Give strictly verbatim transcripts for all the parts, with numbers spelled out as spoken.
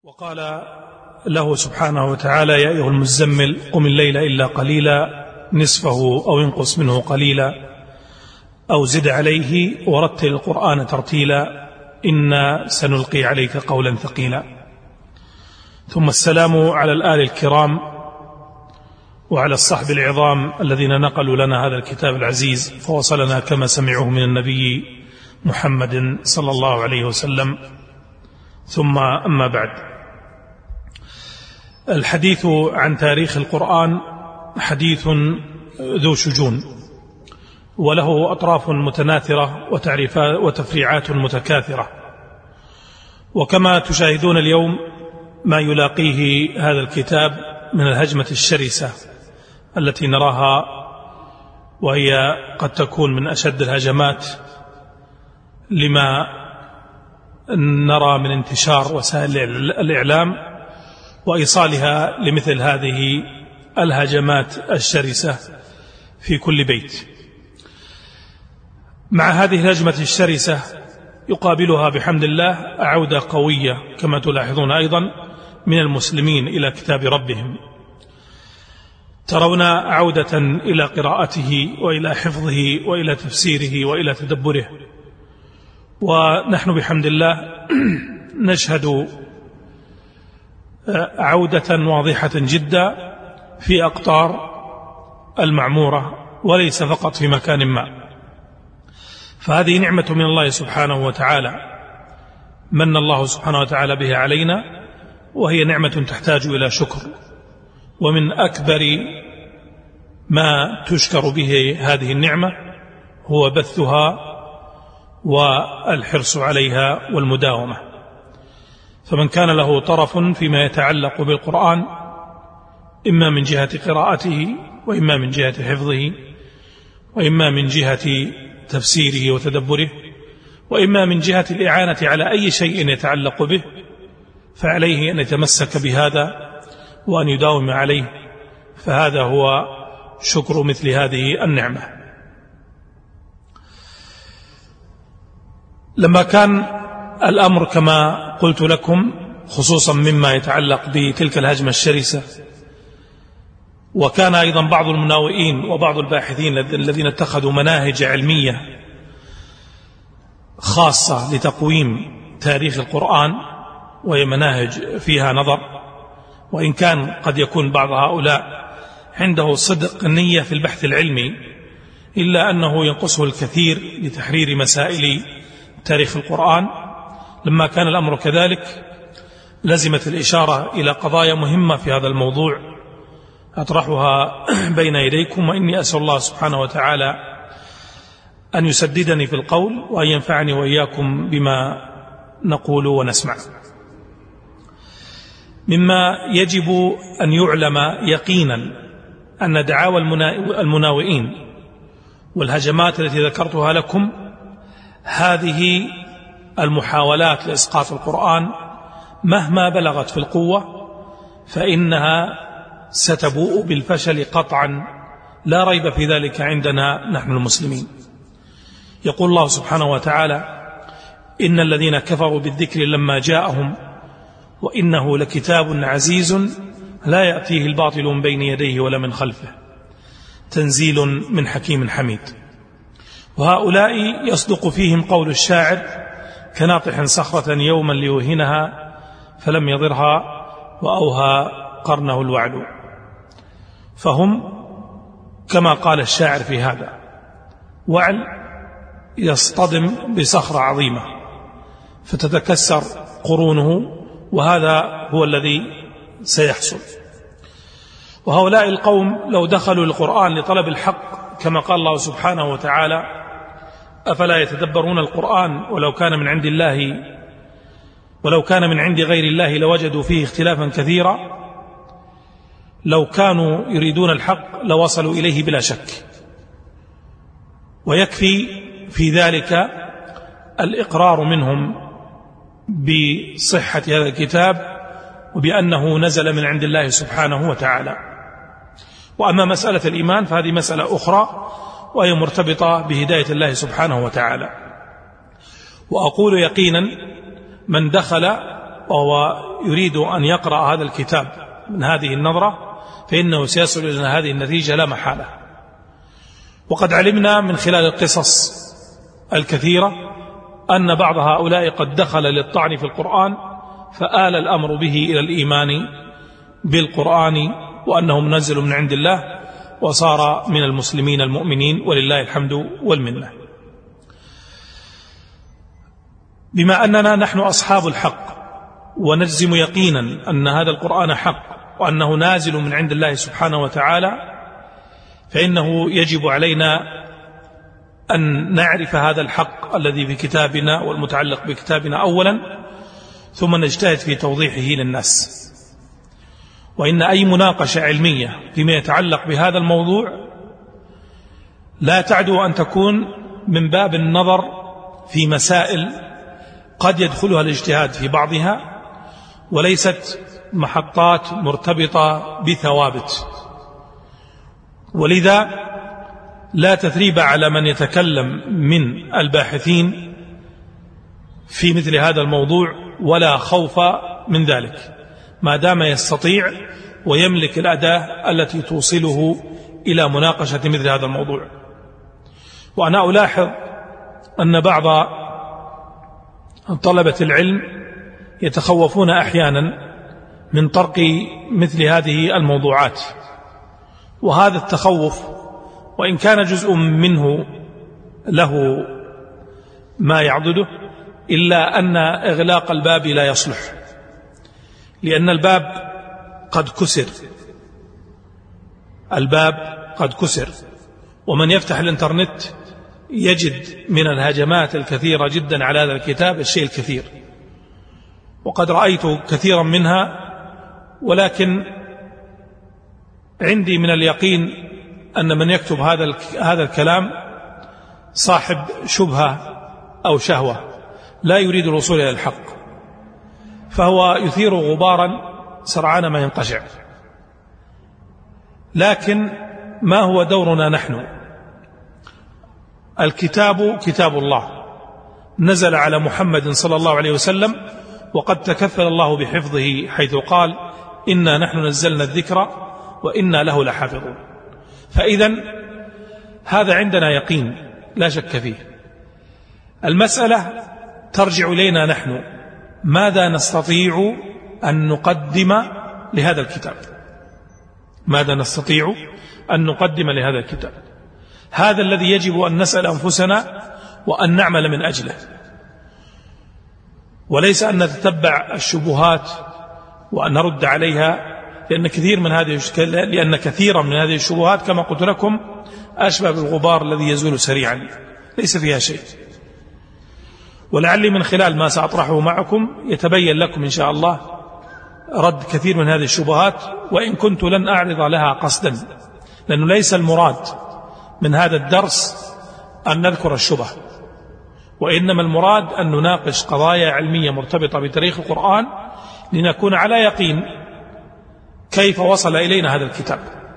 وقال له سبحانه وتعالى: يا أيها المزمل قم الليل إلا قليلا نصفه أو ينقص منه قليلا أو زد عليه ورتل القرآن ترتيلا إنا سنلقي عليك قولا ثقيلا. ثم السلام على الآل الكرام وعلى الصحب العظام الذين نقلوا لنا هذا الكتاب العزيز فوصلنا كما سمعوه من النبي محمد صلى الله عليه وسلم. ثم أما بعد، الحديث عن تاريخ القرآن حديث ذو شجون وله أطراف متناثرة وتفريعات متكاثرة، وكما تشاهدون اليوم ما يلاقيه هذا الكتاب من الهجمة الشرسة التي نراها، وهي قد تكون من أشد الهجمات لما نرى من انتشار وسائل الإعلام وإيصالها لمثل هذه الهجمات الشرسة في كل بيت. مع هذه الهجمة الشرسة يقابلها بحمد الله عودة قوية كما تلاحظون أيضا من المسلمين إلى كتاب ربهم، ترون عودة إلى قراءته وإلى حفظه وإلى تفسيره وإلى تدبره، ونحن بحمد الله نشهد عودة واضحة جدا في أقطار المعمورة وليس فقط في مكان ما. فهذه نعمة من الله سبحانه وتعالى من الله سبحانه وتعالى بها علينا، وهي نعمة تحتاج إلى شكر، ومن أكبر ما تشكر به هذه النعمة هو بثها والحرص عليها والمداومة. فمن كان له طرف فيما يتعلق بالقرآن إما من جهة قراءته وإما من جهة حفظه وإما من جهة تفسيره وتدبره وإما من جهة الإعانة على أي شيء يتعلق به، فعليه أن يتمسك بهذا وأن يداوم عليه، فهذا هو شكر مثل هذه النعمة. لما كان الأمر كما قلت لكم خصوصا مما يتعلق بتلك الهجمة الشرسة، وكان أيضا بعض المناوئين وبعض الباحثين الذين اتخذوا مناهج علمية خاصة لتقويم تاريخ القرآن، وهي مناهج فيها نظر، وإن كان قد يكون بعض هؤلاء عنده صدق النية في البحث العلمي، إلا أنه ينقصه الكثير لتحرير مسائل تاريخ القرآن. لما كان الأمر كذلك لزمت الإشارة إلى قضايا مهمة في هذا الموضوع أطرحها بين يديكم، وإني أسأل الله سبحانه وتعالى أن يسددني في القول وأن ينفعني وإياكم بما نقول ونسمع. مما يجب أن يعلم يقينا أن دعاوى المناوئين والهجمات التي ذكرتها لكم هذه المحاولات لإسقاط القرآن مهما بلغت في القوة فإنها ستبوء بالفشل قطعا، لا ريب في ذلك عندنا نحن المسلمين. يقول الله سبحانه وتعالى: إن الذين كفروا بالذكر لما جاءهم وإنه لكتاب عزيز لا يأتيه الباطل من بين يديه ولا من خلفه تنزيل من حكيم حميد. وهؤلاء يصدق فيهم قول الشاعر: كناطح صخرة يوما ليوهنها فلم يضرها وأوهى قرنه الوعل. فهم كما قال الشاعر في هذا: وعل يصطدم بصخرة عظيمة فتتكسر قرونه، وهذا هو الذي سيحصل. وهؤلاء القوم لو دخلوا القرآن لطلب الحق كما قال الله سبحانه وتعالى: أفلا يتدبرون القرآن ولو كان من عند الله ولو كان من عند غير الله لوجدوا فيه اختلافا كثيرا، لو كانوا يريدون الحق لوصلوا إليه بلا شك. ويكفي في ذلك الإقرار منهم بصحة هذا الكتاب وبأنه نزل من عند الله سبحانه وتعالى. وأما مسألة الإيمان فهذه مسألة أخرى وهي مرتبطة بهداية الله سبحانه وتعالى. وأقول يقينا من دخل وهو يريد أن يقرأ هذا الكتاب من هذه النظرة فإنه سيصل إلى هذه النتيجة لا محالة. وقد علمنا من خلال القصص الكثيرة أن بعض هؤلاء قد دخل للطعن في القرآن فآل الأمر به إلى الإيمان بالقرآن وأنه منزل من عند الله وصار من المسلمين المؤمنين ولله الحمد والمنة. بما أننا نحن أصحاب الحق ونجزم يقينا أن هذا القرآن حق وأنه نازل من عند الله سبحانه وتعالى فإنه يجب علينا أن نعرف هذا الحق الذي في كتابنا والمتعلق بكتابنا أولا ثم نجتهد في توضيحه للناس. وإن أي مناقشة علمية فيما يتعلق بهذا الموضوع لا تعدو أن تكون من باب النظر في مسائل قد يدخلها الاجتهاد في بعضها وليست محطات مرتبطة بثوابت. ولذا لا تثريب على من يتكلم من الباحثين في مثل هذا الموضوع ولا خوف من ذلك ما دام يستطيع ويملك الأداة التي توصله إلى مناقشة مثل هذا الموضوع. وأنا ألاحظ أن بعض طلبة العلم يتخوفون أحيانا من طرق مثل هذه الموضوعات، وهذا التخوف وإن كان جزء منه له ما يعضده إلا أن إغلاق الباب لا يصلح، لأن الباب قد كسر الباب قد كسر ومن يفتح الانترنت يجد من الهجمات الكثيرة جدا على هذا الكتاب الشيء الكثير، وقد رأيت كثيرا منها، ولكن عندي من اليقين أن من يكتب هذا هذا الكلام صاحب شبهة أو شهوة لا يريد الوصول إلى الحق، فهو يثير غبارا سرعان ما ينقشع. لكن ما هو دورنا نحن؟ الكتاب كتاب الله نزل على محمد صلى الله عليه وسلم وقد تكفل الله بحفظه حيث قال إنا نحن نزلنا الذكر وإنا له لحافظون. فإذا هذا عندنا يقين لا شك فيه. المسألة ترجع إلينا نحن، ماذا نستطيع أن نقدم لهذا الكتاب؟ ماذا نستطيع أن نقدم لهذا الكتاب؟ هذا الذي يجب أن نسأل أنفسنا وأن نعمل من أجله، وليس أن نتتبع الشبهات وأن نرد عليها، لأن كثير من هذه لأن كثيرا من هذه الشبهات كما قلت لكم أشبه بالغبار الذي يزول سريعا ليس فيها شيء. ولعلي من خلال ما سأطرحه معكم يتبين لكم إن شاء الله رد كثير من هذه الشبهات، وإن كنت لن أعرض لها قصدا، لأنه ليس المراد من هذا الدرس أن نذكر الشبه، وإنما المراد أن نناقش قضايا علمية مرتبطة بتاريخ القرآن لنكون على يقين كيف وصل إلينا هذا الكتاب.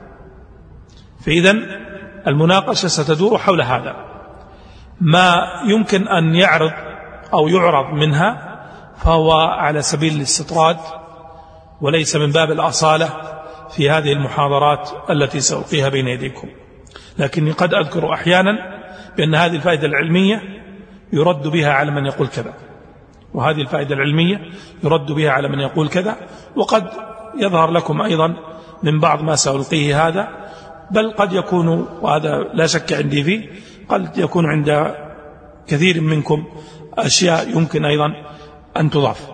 فإذن المناقشة ستدور حول هذا، ما يمكن أن يعرض أو يعرض منها فهو على سبيل الاستطراد وليس من باب الأصالة في هذه المحاضرات التي سألقيها بين يديكم. لكني قد أذكر أحيانا بأن هذه الفائدة العلمية يرد بها على من يقول كذا، وهذه الفائدة العلمية يرد بها على من يقول كذا، وقد يظهر لكم أيضا من بعض ما سألقيه هذا، بل قد يكون، وهذا لا شك عندي فيه، قد يكون عند كثير منكم أشياء يمكن أيضا أن تضاف.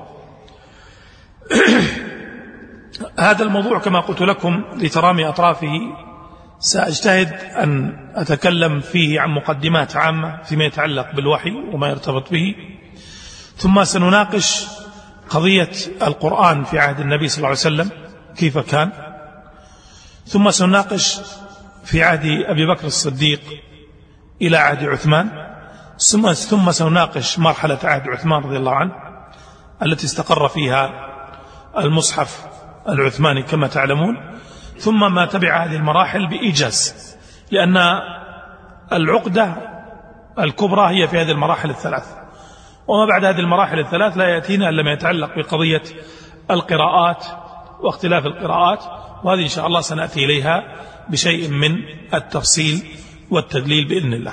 هذا الموضوع كما قلت لكم لترامي أطرافه سأجتهد أن أتكلم فيه عن مقدمات عامة فيما يتعلق بالوحي وما يرتبط به، ثم سنناقش قضية القرآن في عهد النبي صلى الله عليه وسلم كيف كان، ثم سنناقش في عهد أبي بكر الصديق إلى عهد عثمان، ثم ثم سنناقش مرحلة عهد عثمان رضي الله عنه التي استقر فيها المصحف العثماني كما تعلمون، ثم ما تبع هذه المراحل بإيجاز، لأن العقدة الكبرى هي في هذه المراحل الثلاث، وما بعد هذه المراحل الثلاث لا يأتينا إلا ما يتعلق بقضية القراءات واختلاف القراءات، وهذه إن شاء الله سنأتي إليها بشيء من التفصيل والتدليل بإذن الله.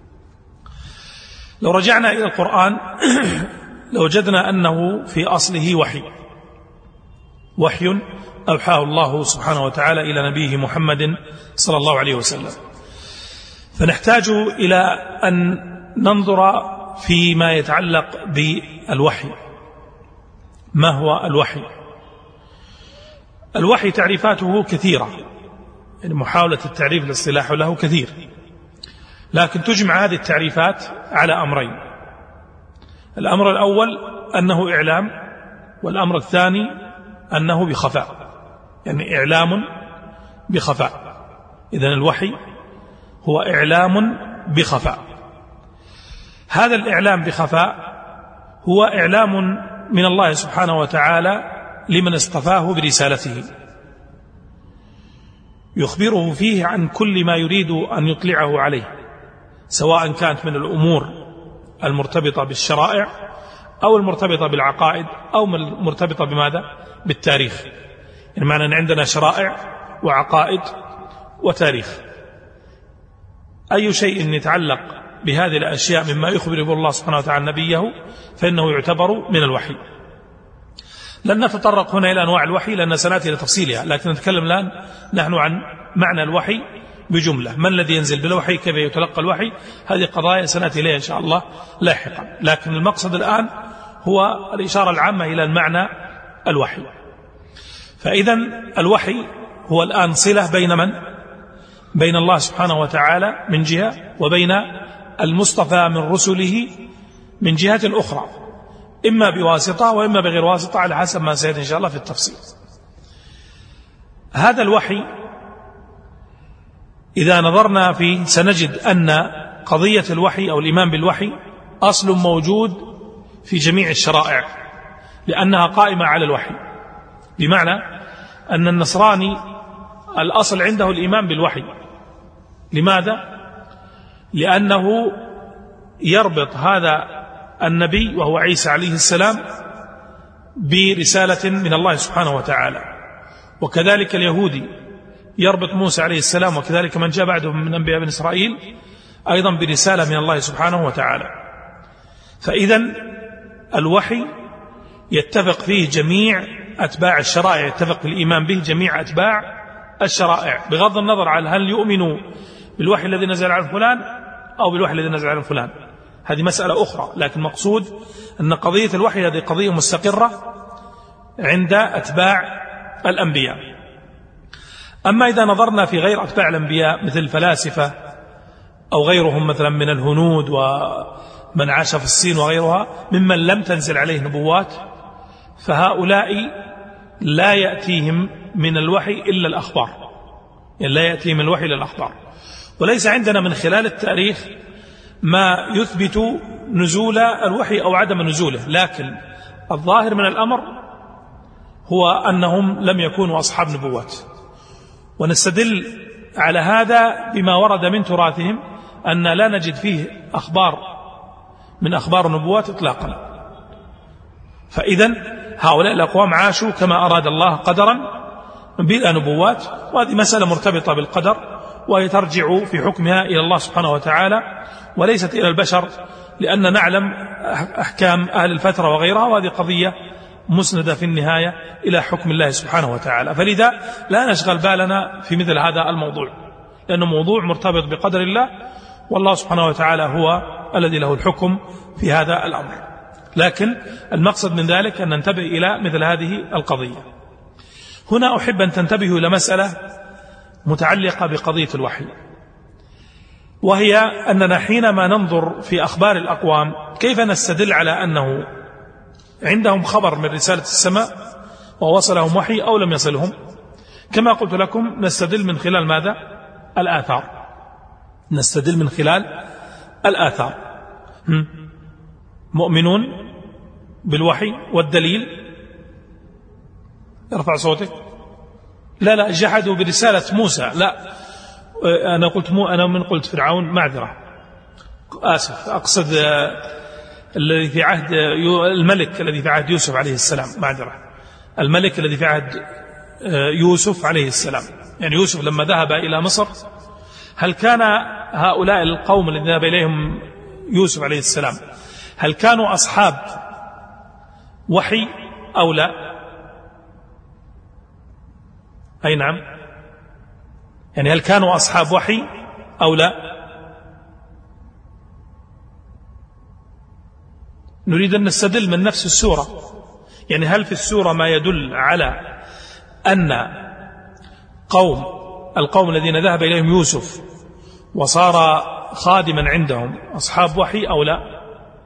لو رجعنا إلى القرآن لوجدنا أنه في أصله وحي وحي أوحاه الله سبحانه وتعالى إلى نبيه محمد صلى الله عليه وسلم. فنحتاج إلى أن ننظر فيما يتعلق بالوحي. ما هو الوحي؟ الوحي تعريفاته كثيرة، يعني محاولة التعريف الاصطلاحي له كثير، لكن تجمع هذه التعريفات على أمرين. الأمر الأول أنه إعلام، والأمر الثاني أنه بخفاء، يعني إعلام بخفاء. إذن الوحي هو إعلام بخفاء. هذا الإعلام بخفاء هو إعلام من الله سبحانه وتعالى لمن اصطفاه برسالته، يخبره فيه عن كل ما يريد أن يطلعه عليه، سواء كانت من الأمور المرتبطة بالشرائع أو المرتبطة بالعقائد أو المرتبطة بماذا؟ بالتاريخ. يعني معنى أن عندنا شرائع وعقائد وتاريخ، أي شيء يتعلق بهذه الأشياء مما يخبر به الله سبحانه وتعالى نبيه فإنه يعتبر من الوحي. لن نتطرق هنا إلى أنواع الوحي لأن سنأتي إلى تفصيلها، لكن نتكلم الآن نحن عن معنى الوحي بجملة. من الذي ينزل بالوحي؟ كيف يتلقى الوحي؟ هذه قضايا سنأتي إليها إن شاء الله لاحقا، لكن المقصد الآن هو الإشارة العامة إلى المعنى الوحي. فإذا الوحي هو الآن صلة بين من؟ بين الله سبحانه وتعالى من جهة، وبين المصطفى من رسله من جهة أخرى، إما بواسطة وإما بغير واسطة على حسب ما سيأتي إن شاء الله في التفصيل. هذا الوحي إذا نظرنا فيه سنجد أن قضية الوحي أو الإيمان بالوحي أصل موجود في جميع الشرائع، لأنها قائمة على الوحي. بمعنى أن النصراني الأصل عنده الإيمان بالوحي. لماذا؟ لأنه يربط هذا النبي وهو عيسى عليه السلام برسالة من الله سبحانه وتعالى، وكذلك اليهودي يربط موسى عليه السلام وكذلك من جاء بعده من أنبياء بني إسرائيل أيضا برسالة من الله سبحانه وتعالى. فإذا الوحي يتفق فيه جميع أتباع الشرائع، يتفق في الإيمان به جميع أتباع الشرائع، بغض النظر عن هل يؤمنوا بالوحي الذي نزل على فلان أو بالوحي الذي نزل على فلان، هذه مسألة أخرى. لكن مقصود أن قضية الوحي هذه قضية مستقرة عند أتباع الأنبياء. أما إذا نظرنا في غير أتباع الأنبياء مثل الفلاسفة أو غيرهم مثلا من الهنود ومن عاش في الصين وغيرها ممن لم تنزل عليه نبوات، فهؤلاء لا يأتيهم من الوحي إلا الأخبار، يعني لا يأتيهم من الوحي إلا الأخبار. وليس عندنا من خلال التاريخ ما يثبت نزول الوحي أو عدم نزوله، لكن الظاهر من الأمر هو أنهم لم يكونوا أصحاب نبوات. ونستدل على هذا بما ورد من تراثهم أن لا نجد فيه أخبار من أخبار النبوات إطلاقا. فإذا هؤلاء الأقوام عاشوا كما أراد الله قدرا بلا نبوات، وهذه مسألة مرتبطة بالقدر وهي ترجع في حكمها إلى الله سبحانه وتعالى وليست إلى البشر، لأن نعلم أحكام أهل الفترة وغيرها، وهذه قضية مسندة في النهاية إلى حكم الله سبحانه وتعالى. فلذا لا نشغل بالنا في مثل هذا الموضوع، لأنه موضوع مرتبط بقدر الله، والله سبحانه وتعالى هو الذي له الحكم في هذا الأمر. لكن المقصد من ذلك أن ننتبه إلى مثل هذه القضية. هنا أحب أن تنتبهوا إلى مسألة متعلقة بقضية الوحي، وهي أننا حينما ننظر في أخبار الأقوام كيف نستدل على أنه عندهم خبر من رسالة السماء ووصلهم وحي أو لم يصلهم. كما قلت لكم نستدل من خلال ماذا؟ الآثار. نستدل من خلال الآثار. مؤمنون بالوحي، والدليل ارفع صوتك. لا لا جحدوا برسالة موسى، لا أنا قلت مو أنا من قلت فرعون، معذرة آسف، أقصد الذي في عهد الملك الذي في عهد يوسف عليه السلام، معذرة، الملك الذي في عهد يوسف عليه السلام، يعني يوسف لما ذهب إلى مصر هل كان هؤلاء القوم الذين ذهب إليهم يوسف عليه السلام هل كانوا أصحاب وحي أو لا؟ أي نعم، يعني هل كانوا أصحاب وحي أو لا؟ نريد أن نستدل من نفس السورة، يعني هل في السورة ما يدل على أن قوم القوم الذين ذهب إليهم يوسف وصار خادما عندهم أصحاب وحي أو لا؟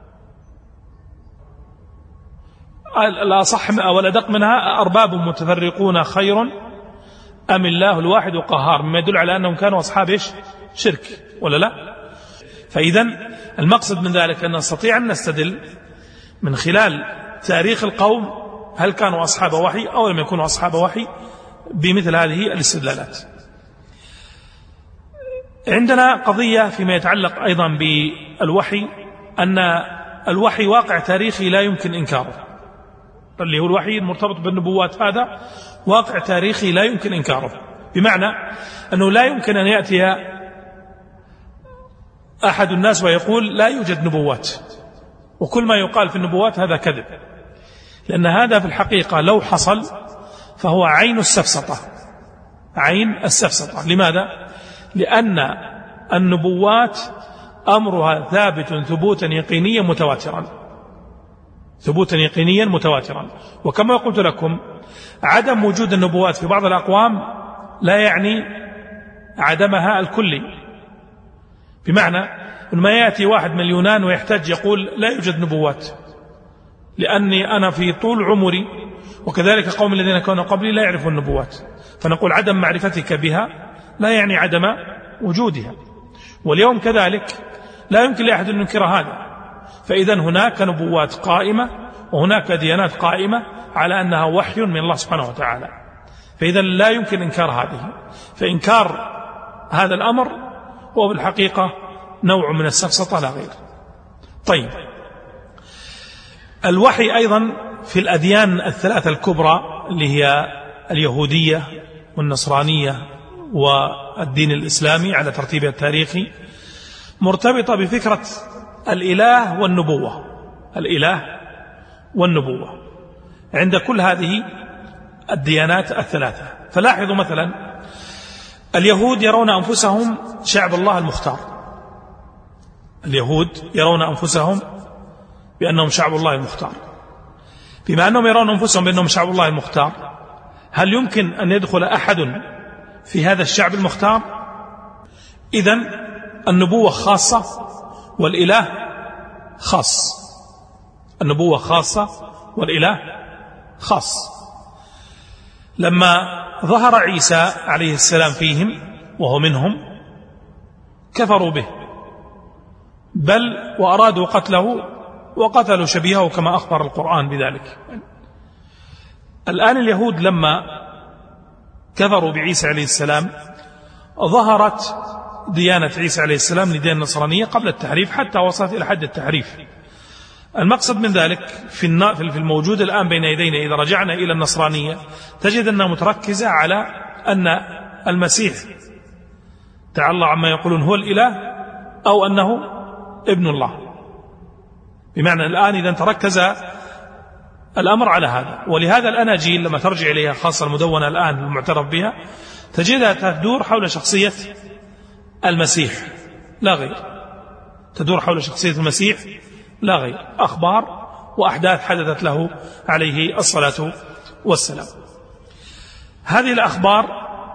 الأصح والأدق منها أرباب متفرقون خير أم الله الواحد القهار، مما يدل على أنهم كانوا أصحاب إيش؟ شرك ولا لا؟ فإذن المقصد من ذلك أن نستطيع أن نستدل من خلال تاريخ القوم هل كانوا أصحاب وحي أو لم يكونوا أصحاب وحي بمثل هذه الاستدلالات. عندنا قضية فيما يتعلق أيضا بالوحي، أن الوحي واقع تاريخي لا يمكن إنكاره، اللي هو الوحي المرتبط بالنبوات، هذا واقع تاريخي لا يمكن إنكاره، بمعنى أنه لا يمكن أن يأتي أحد الناس ويقول لا يوجد نبوات وكل ما يقال في النبوات هذا كذب، لأن هذا في الحقيقة لو حصل فهو عين السفسطة، عين السفسطة. لماذا؟ لأن النبوات أمرها ثابت ثبوتا يقينيا متواترا، ثبوتا يقينيا متواترا. وكما قلت لكم عدم وجود النبوات في بعض الأقوام لا يعني عدمها الكلي، بمعنى ما يأتي واحد من اليونان ويحتاج يقول لا يوجد نبوات لأني أنا في طول عمري وكذلك قوم الذين كانوا قبلي لا يعرفون النبوات، فنقول عدم معرفتك بها لا يعني عدم وجودها. واليوم كذلك لا يمكن لأحد أن ينكر هذا، فإذا هناك نبوات قائمة وهناك ديانات قائمة على أنها وحي من الله سبحانه وتعالى، فإذا لا يمكن إنكار هذه، فإنكار هذا الأمر هو بالحقيقة نوع من السفسطة لا غير. طيب، الوحي أيضا في الأديان الثلاثة الكبرى اللي هي اليهودية والنصرانية والدين الإسلامي على ترتيبها التاريخي مرتبطة بفكرة الإله والنبوة، الإله والنبوة عند كل هذه الديانات الثلاثة. فلاحظوا مثلا اليهود يرون أنفسهم شعب الله المختار، اليهود يرون أنفسهم بأنهم شعب الله المختار. بما أنهم يرون أنفسهم بأنهم شعب الله المختار، هل يمكن أن يدخل أحد في هذا الشعب المختار؟ إذن النبوة خاصة والإله خاص، النبوة خاصة والإله خاص. لما ظهر عيسى عليه السلام فيهم وهو منهم كفروا به، بل وأرادوا قتله وقتلوا شبيهه كما أخبر القرآن بذلك. الآن اليهود لما كفروا بعيسى عليه السلام ظهرت ديانة عيسى عليه السلام لديانة النصرانية قبل التحريف حتى وصلت إلى حد التحريف. المقصد من ذلك في الموجود الآن بين يدينا إذا رجعنا إلى النصرانية تجد أنها متركزة على أن المسيح تعالى الله عما يقولون هو الإله أو أنه ابن الله، بمعنى الآن إذا تركز الأمر على هذا. ولهذا الأناجيل لما ترجع إليها خاصة المدونة الآن المعترف بها تجدها تدور حول شخصية المسيح لا غير، تدور حول شخصية المسيح لا غير، أخبار وأحداث حدثت له عليه الصلاة والسلام. هذه الأخبار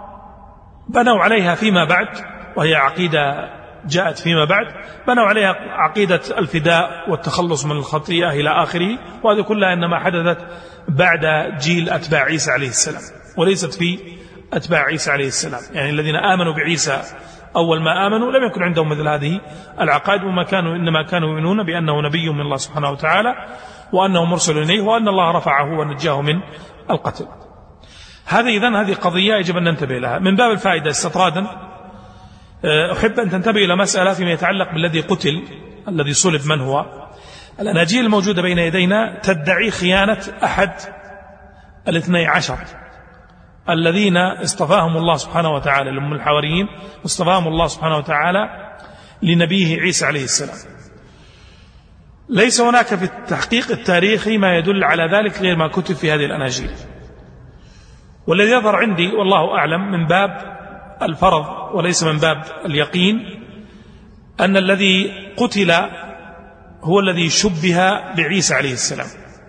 بنوا عليها فيما بعد، وهي عقيدة جاءت فيما بعد، بنوا عليها عقيدة الفداء والتخلص من الخطيئة إلى آخره، وهذه كلها إنما حدثت بعد جيل أتباع عيسى عليه السلام وليست في أتباع عيسى عليه السلام. يعني الذين آمنوا بعيسى أول ما آمنوا لم يكن عندهم مثل هذه العقائد، وما كانوا إنما كانوا يؤمنون بأنه نبي من الله سبحانه وتعالى وأنه مرسل إليه وأن الله رفعه ونجاه من القتل. هذه إذن هذه قضية يجب أن ننتبه لها. من باب الفائدة استطرادا أحب أن تنتبه إلى مسألة فيما يتعلق بالذي قتل الذي صلب من هو. الأناجيل الموجودة بين يدينا تدعي خيانة أحد الاثني عشر الذين اصطفاهم الله سبحانه وتعالى لهم الحواريين، اصطفاهم الله سبحانه وتعالى لنبيه عيسى عليه السلام. ليس هناك في التحقيق التاريخي ما يدل على ذلك غير ما كتب في هذه الأناجيل. والذي يظهر عندي والله أعلم من باب الفرض وليس من باب اليقين أن الذي قتل هو الذي شبه بعيسى عليه السلام،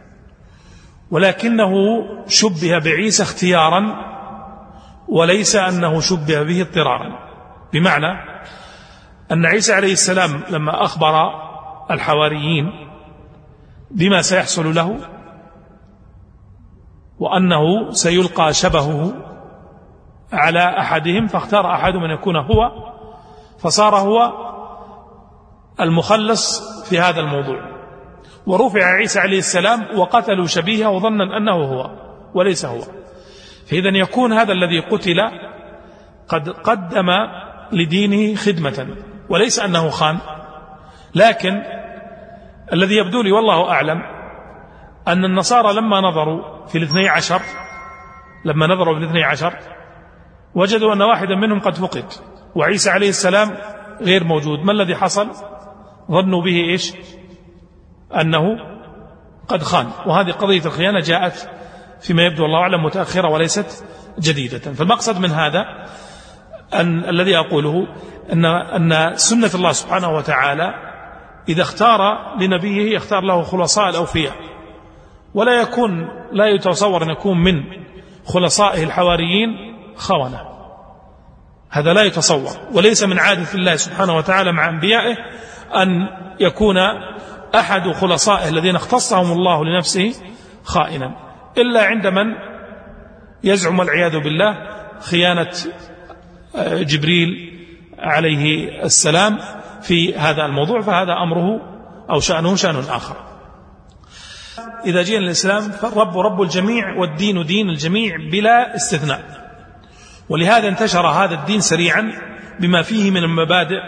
ولكنه شبه بعيسى اختيارا وليس أنه شبه به اضطرارا، بمعنى أن عيسى عليه السلام لما أخبر الحواريين بما سيحصل له وأنه سيلقى شبهه على أحدهم، فاختار أحدهم أن يكون هو، فصار هو المخلص في هذا الموضوع، ورفع عيسى عليه السلام وقتلوا شبيهه وظنا أنه هو وليس هو. فإذا يكون هذا الذي قتل قد قدم لدينه خدمة وليس أنه خان. لكن الذي يبدو لي والله أعلم أن النصارى لما نظروا في الاثني عشر لما نظروا في الاثني عشر وجدوا أن واحدا منهم قد فقد وعيسى عليه السلام غير موجود. ما الذي حصل؟ ظنوا به إيش؟ أنه قد خان. وهذه قضية الخيانة جاءت فيما يبدو الله أعلم متأخرة وليست جديدة. فالمقصد من هذا أن الذي أقوله أن, أن سنة الله سبحانه وتعالى إذا اختار لنبيه يختار له خلصاء الأوفياء، ولا يكون لا يتصور أن يكون من خلصائه الحواريين خونة، هذا لا يتصور. وليس من عادة الله سبحانه وتعالى مع أنبيائه أن يكون أحد خلصائه الذين اختصهم الله لنفسه خائنا، إلا عند من يزعم والعياذ بالله خيانة جبريل عليه السلام في هذا الموضوع، فهذا أمره أو شأنه شأن آخر. إذا جينا الإسلام فالرب رب الجميع والدين دين الجميع بلا استثناء، ولهذا انتشر هذا الدين سريعا بما فيه من المبادئ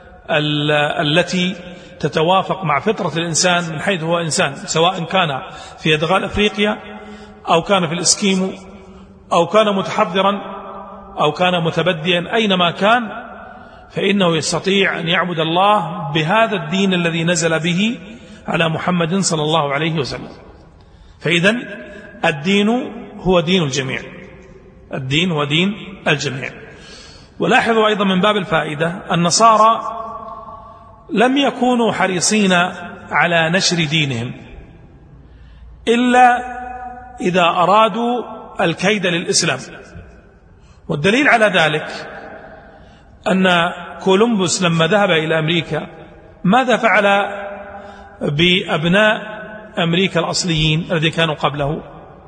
التي تتوافق مع فطرة الإنسان من حيث هو إنسان، سواء كان في أدغال أفريقيا أو كان في الإسكيمو أو كان متحضرا أو كان متبديا، أينما كان فإنه يستطيع أن يعبد الله بهذا الدين الذي نزل به على محمد صلى الله عليه وسلم. فإذا الدين هو دين الجميع، الدين هو دين الجميع. ولاحظوا أيضا من باب الفائدة النصارى لم يكونوا حريصين على نشر دينهم إلا إذا أرادوا الكيد للإسلام. والدليل على ذلك أن كولومبوس لما ذهب إلى أمريكا ماذا فعل بأبناء أمريكا الأصليين الذين كانوا قبله؟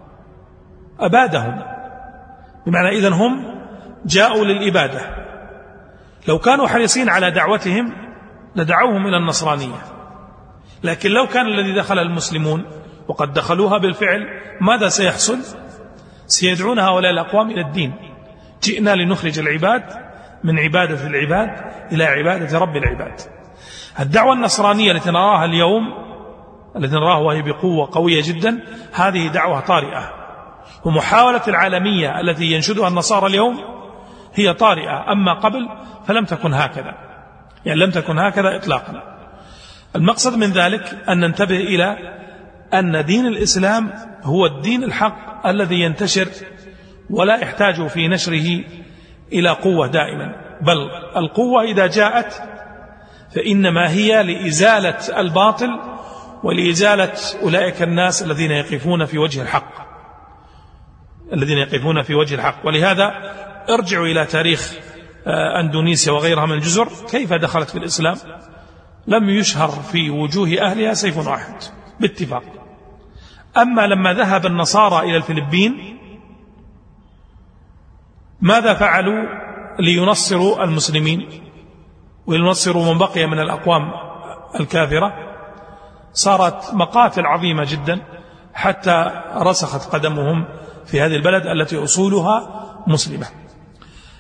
أبادهم، بمعنى إذن هم جاءوا للإبادة. لو كانوا حريصين على دعوتهم لدعوهم إلى النصرانية، لكن لو كان الذي دخل المسلمون وقد دخلوها بالفعل ماذا سيحصل؟ سيدعون هؤلاء الأقوام إلى الدين. جئنا لنخرج العباد من عبادة العباد إلى عبادة رب العباد. الدعوة النصرانية التي نراها اليوم التي نراها وهي بقوة قوية جدا هذه دعوة طارئة، ومحاولة العالمية التي ينشدها النصارى اليوم هي طارئة، أما قبل فلم تكن هكذا، يعني لم تكن هكذا إطلاقا. المقصد من ذلك أن ننتبه إلى أن دين الإسلام هو الدين الحق الذي ينتشر ولا يحتاج في نشره إلى قوة دائما، بل القوة إذا جاءت فإنما هي لإزالة الباطل ولإزالة أولئك الناس الذين يقفون في وجه الحق الذين يقفون في وجه الحق. ولهذا ارجعوا إلى تاريخ أندونيسيا وغيرها من الجزر كيف دخلت في الإسلام، لم يشهر في وجوه أهلها سيف واحد باتفاق. أما لما ذهب النصارى إلى الفلبين ماذا فعلوا لينصروا المسلمين ولينصروا من بقي من الأقوام الكافرة؟ صارت مقاتل عظيمة جدا حتى رسخت قدمهم في هذه البلد التي أصولها مسلمة.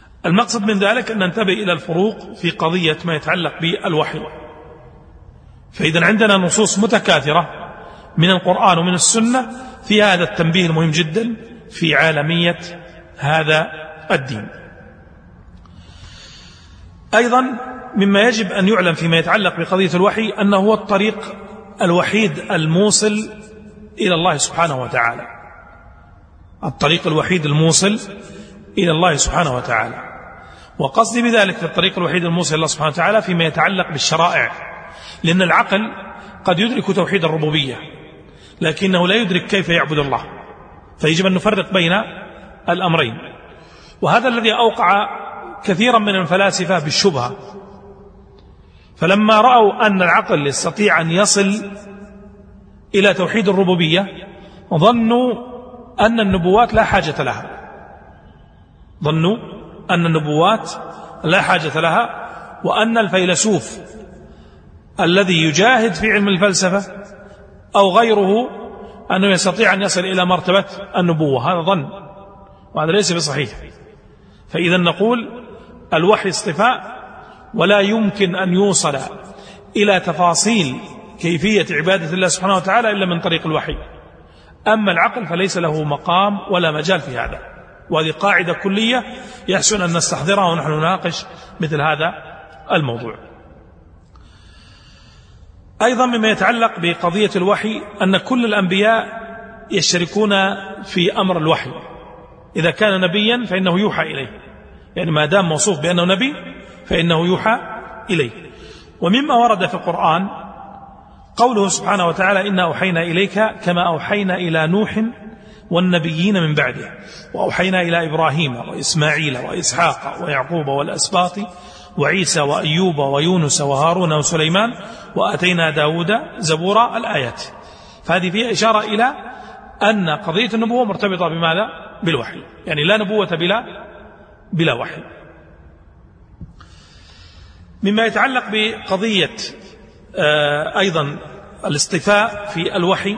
المقصد من ذلك أن ننتبه إلى الفروق في قضية ما يتعلق بالوحي. فإذا عندنا نصوص متكاثرة من القرآن ومن السنة في هذا التنبيه المهم جدا في عالمية هذا الدين. أيضا مما يجب أن يعلم فيما يتعلق بقضية الوحي أنه هو الطريق الوحيد الموصل إلى الله سبحانه وتعالى، الطريق الوحيد الموصل إلى الله سبحانه وتعالى. وقصدي بذلك الطريق الوحيد الموصل إلى الله سبحانه وتعالى فيما يتعلق بالشرائع، لأن العقل قد يدرك توحيد الربوبية لكنه لا يدرك كيف يعبد الله، فيجب أن نفرق بين الأمرين. وهذا الذي أوقع كثيرا من الفلاسفة بالشبهة، فلما رأوا أن العقل يستطيع أن يصل إلى توحيد الربوبية ظنوا أن النبوات لا حاجة لها ظنوا أن النبوات لا حاجة لها وأن الفيلسوف الذي يجاهد في علم الفلسفة أو غيره أنه يستطيع أن يصل إلى مرتبة النبوة. هذا ظن وهذا ليس بصحيح. فإذا نقول الوحي اصطفاء ولا يمكن أن يوصل إلى تفاصيل كيفية عبادة الله سبحانه وتعالى إلا من طريق الوحي. أما العقل فليس له مقام ولا مجال في هذا، وهذه قاعدة كلية يحسن أن نستحضرها ونحن نناقش مثل هذا الموضوع. أيضا مما يتعلق بقضية الوحي أن كل الأنبياء يشتركون في أمر الوحي. إذا كان نبيا فإنه يوحى إليه، يعني ما دام موصوف بأنه نبي فإنه يوحى إليه. ومما ورد في القرآن قوله سبحانه وتعالى إنا أوحينا إليك كما أوحينا إلى نوح والنبيين من بعده وأوحينا إلى إبراهيم وإسماعيل وإسحاق ويعقوب والأسباط وعيسى وأيوب ويونس وهارون وسليمان وآتينا داود زبورا الآيات. فهذه فيها إشارة إلى أن قضية النبوة مرتبطة بماذا؟ بالوحي، يعني لا نبوة بلا بلا وحي. مما يتعلق بقضية أيضا الاصطفاء في الوحي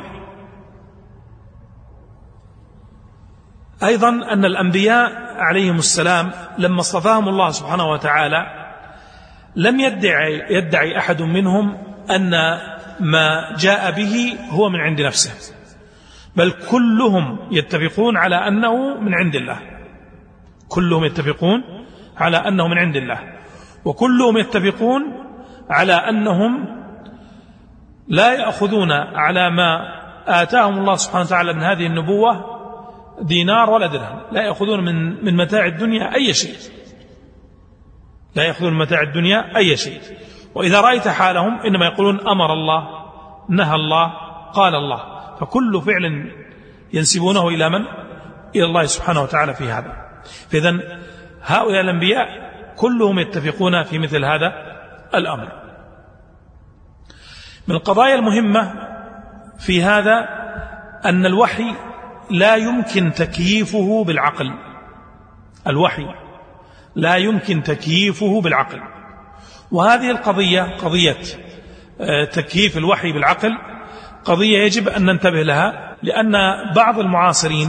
أيضا أن الأنبياء عليهم السلام لما اصطفاهم الله سبحانه وتعالى لم يدعي, يدعي أحد منهم أن ما جاء به هو من عند نفسه، بل كلهم يتفقون على أنه من عند الله كلهم يتفقون على أنه من عند الله وكلهم يتفقون على أنهم لا يأخذون على ما آتاهم الله سبحانه وتعالى من هذه النبوة دينار ولا درهم، لا يأخذون من من متاع الدنيا أي شيء لا يأخذون من متاع الدنيا أي شيء. وإذا رأيت حالهم إنما يقولون أمر الله، نهى الله، قال الله، فكل فعل ينسبونه إلى من؟ إلى الله سبحانه وتعالى في هذا. فإذن هؤلاء الأنبياء كلهم يتفقون في مثل هذا الأمر. من القضايا المهمة في هذا أن الوحي لا يمكن تكييفه بالعقل الوحي لا يمكن تكييفه بالعقل وهذه القضية قضية تكييف الوحي بالعقل قضية يجب أن ننتبه لها، لأن بعض المعاصرين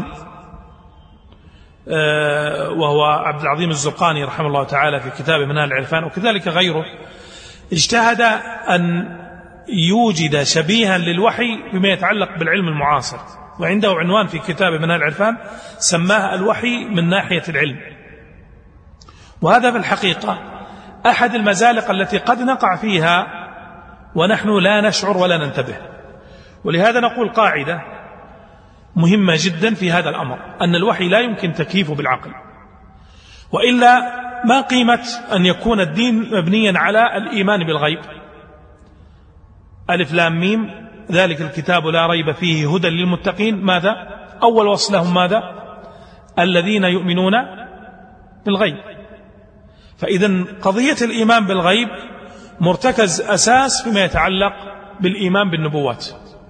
وهو عبد العظيم الزرقاني رحمه الله تعالى في كتابه منهل العرفان وكذلك غيره اجتهد أن يوجد شبيها للوحي بما يتعلق بالعلم المعاصر، وعنده عنوان في كتابه منهل العرفان سماه الوحي من ناحية العلم. وهذا في الحقيقة أحد المزالق التي قد نقع فيها ونحن لا نشعر ولا ننتبه. ولهذا نقول قاعدة مهمة جدا في هذا الأمر، أن الوحي لا يمكن تكييفه بالعقل، وإلا ما قيمة أن يكون الدين مبنيا على الإيمان بالغيب؟ ألف لام ميم ذلك الكتاب لا ريب فيه هدى للمتقين، ماذا؟ أول وصل لهم ماذا؟ الذين يؤمنون بالغيب. فإذا قضية الإيمان بالغيب مرتكز أساس فيما يتعلق بالإيمان بالنبوات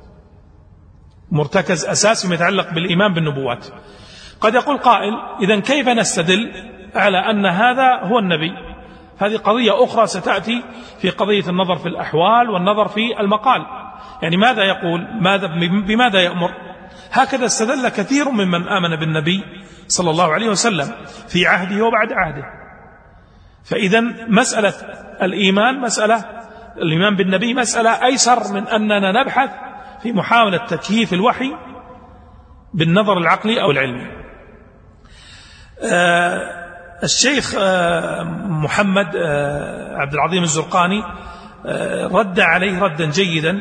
مرتكز أساس فيما يتعلق بالإيمان بالنبوات. قد يقول قائل إذن كيف نستدل على أن هذا هو النبي؟ هذه قضية أخرى ستأتي في قضية النظر في الأحوال والنظر في المقال، يعني ماذا يقول، ماذا بماذا يأمر؟ هكذا استدل كثير ممن آمن بالنبي صلى الله عليه وسلم في عهده وبعد عهده. فإذا مسألة الإيمان مسألة الإيمان بالنبي مسألة أيسر من أننا نبحث في محاولة تكييف الوحي بالنظر العقلي أو العلمي. آه الشيخ آه محمد آه عبد العظيم الزرقاني آه رد عليه ردا جيدا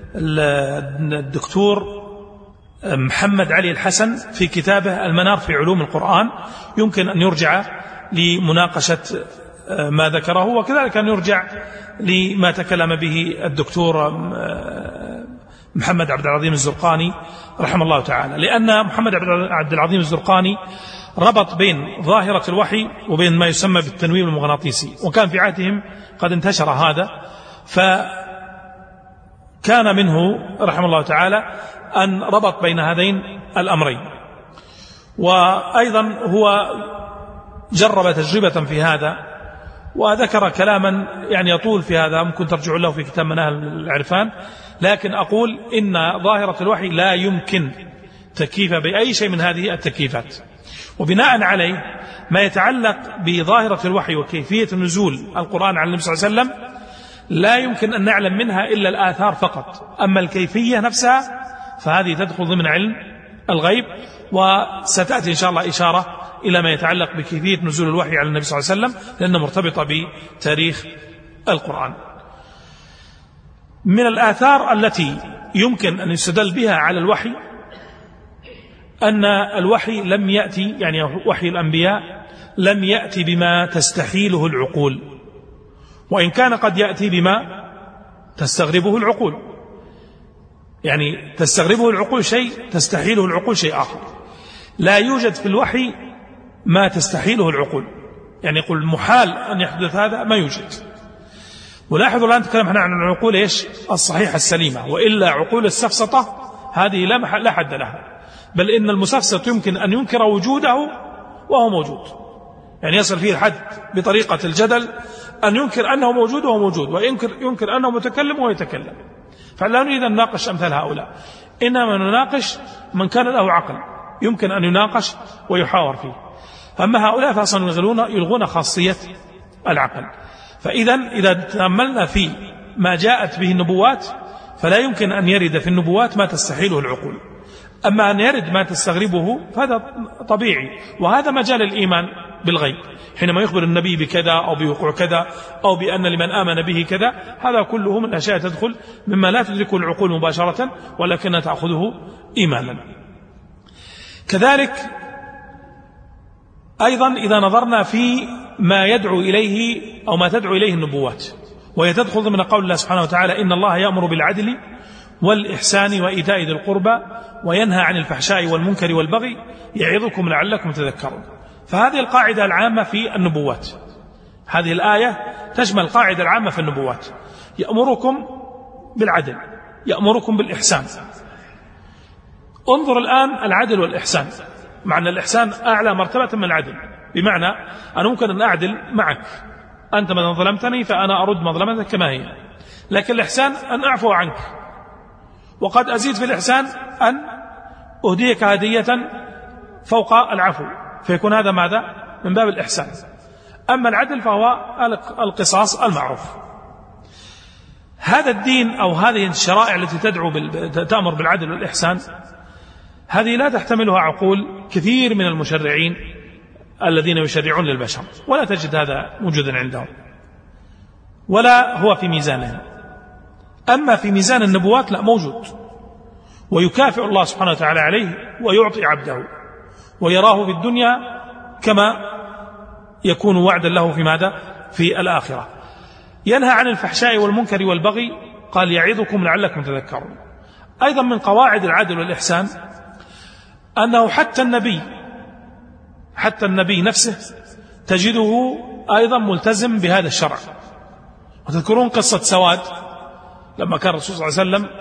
الدكتور محمد علي الحسن في كتابه المنار في علوم القرآن. يمكن أن يرجع لمناقشة ما ذكره، وكذلك أن يرجع لما تكلم به الدكتور محمد عبد العظيم الزرقاني رحمه الله تعالى، لأن محمد عبد العظيم الزرقاني ربط بين ظاهرة الوحي وبين ما يسمى بالتنويم المغناطيسي، وكان في عهدهم قد انتشر هذا، فكان منه رحمه الله تعالى أن ربط بين هذين الأمرين. وأيضا هو جرب تجربة في هذا وذكر كلاما يعني يطول في هذا، ممكن ترجعوا له في كتاب مناهل العرفان، لكن أقول إن ظاهرة الوحي لا يمكن تكييف بأي شيء من هذه التكييفات. وبناء عليه ما يتعلق بظاهرة الوحي وكيفية نزول القرآن على النبي صلى الله عليه وسلم لا يمكن أن نعلم منها إلا الآثار فقط، أما الكيفية نفسها فهذه تدخل ضمن علم الغيب، وستأتي إن شاء الله إشارة إلى ما يتعلق بكيفية نزول الوحي على النبي صلى الله عليه وسلم لأنه مرتبطة بتاريخ القرآن. من الآثار التي يمكن أن يستدل بها على الوحي أن الوحي لم يأتي، يعني وحي الأنبياء لم يأتي بما تستحيله العقول، وإن كان قد يأتي بما تستغربه العقول، يعني تستغربه العقول شيء، تستحيله العقول شيء آخر. لا يوجد في الوحي ما تستحيله العقول، يعني يقول محال أن يحدث هذا، ما يوجد. ولاحظوا الآن تكلم عن العقول إيش الصحيحة السليمة، وإلا عقول السفسطة هذه لا حد لها، بل إن المسفسط يمكن أن ينكر وجوده وهو موجود، يعني يصل فيه الحد بطريقة الجدل أن ينكر أنه موجود وهو موجود، وينكر ينكر أنه متكلم وهو يتكلم. فلا نريد أن نناقش أمثال هؤلاء، إنما نناقش من كان له عقل يمكن أن يناقش ويحاور فيه. أما هؤلاء فأصلا يلغون, يلغون خاصية العقل. فإذا إذا تأملنا في ما جاءت به النبوات فلا يمكن أن يرد في النبوات ما تستحيله العقول، أما أن يرد ما تستغربه فهذا طبيعي، وهذا مجال الإيمان بالغيب، حينما يخبر النبي بكذا أو بوقوع كذا أو بأن لمن آمن به كذا، هذا كله من أشياء تدخل مما لا تدركه العقول مباشرة ولكنها تأخذه إيمانا. كذلك أيضا إذا نظرنا في ما يدعو إليه أو ما تدعو إليه النبوات، وهي تدخل ضمن قول الله سبحانه وتعالى إن الله يأمر بالعدل والإحسان وإيتاء ذي القربى وينهى عن الفحشاء والمنكر والبغي يعظكم لعلكم تذكرون. فهذه القاعدة العامة في النبوات، هذه الآية تشمل القاعدة العامة في النبوات، يأمركم بالعدل، يأمركم بالإحسان. انظر الآن العدل والإحسان، معنى الإحسان أعلى مرتبة من العدل، بمعنى أنا ممكن أن أعدل معك، أنت من ظلمتني فأنا أرد مظلمتك كما هي، لكن الإحسان أن أعفو عنك، وقد أزيد في الإحسان أن أهديك هدية فوق العفو، فيكون هذا ماذا؟ من باب الإحسان. أما العدل فهو القصاص المعروف. هذا الدين أو هذه الشرائع التي تدعو بال... تأمر بالعدل والإحسان، هذه لا تحتملها عقول كثير من المشرعين الذين يشرعون للبشر، ولا تجد هذا موجودا عندهم ولا هو في ميزانهم. أما في ميزان النبوات لا، موجود، ويكافئ الله سبحانه وتعالى عليه ويعطي عبده ويراه في الدنيا كما يكون وعدا له في ماذا؟ في الآخرة. ينهى عن الفحشاء والمنكر والبغي، قال يعظكم لعلكم تذكرون. أيضا من قواعد العدل والإحسان أنه حتى النبي حتى النبي نفسه تجده أيضا ملتزم بهذا الشرع. وتذكرون قصة سواد لما كان الرسول صلى الله عليه وسلم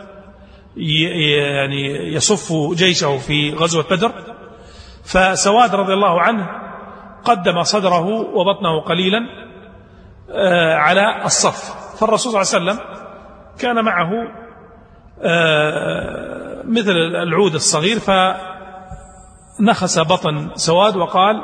يعني يصف جيشه في غزوة بدر، فسواد رضي الله عنه قدم صدره وبطنه قليلا على الصف، فالرسول صلى الله عليه وسلم كان معه مثل العود الصغير، فنخس بطن سواد وقال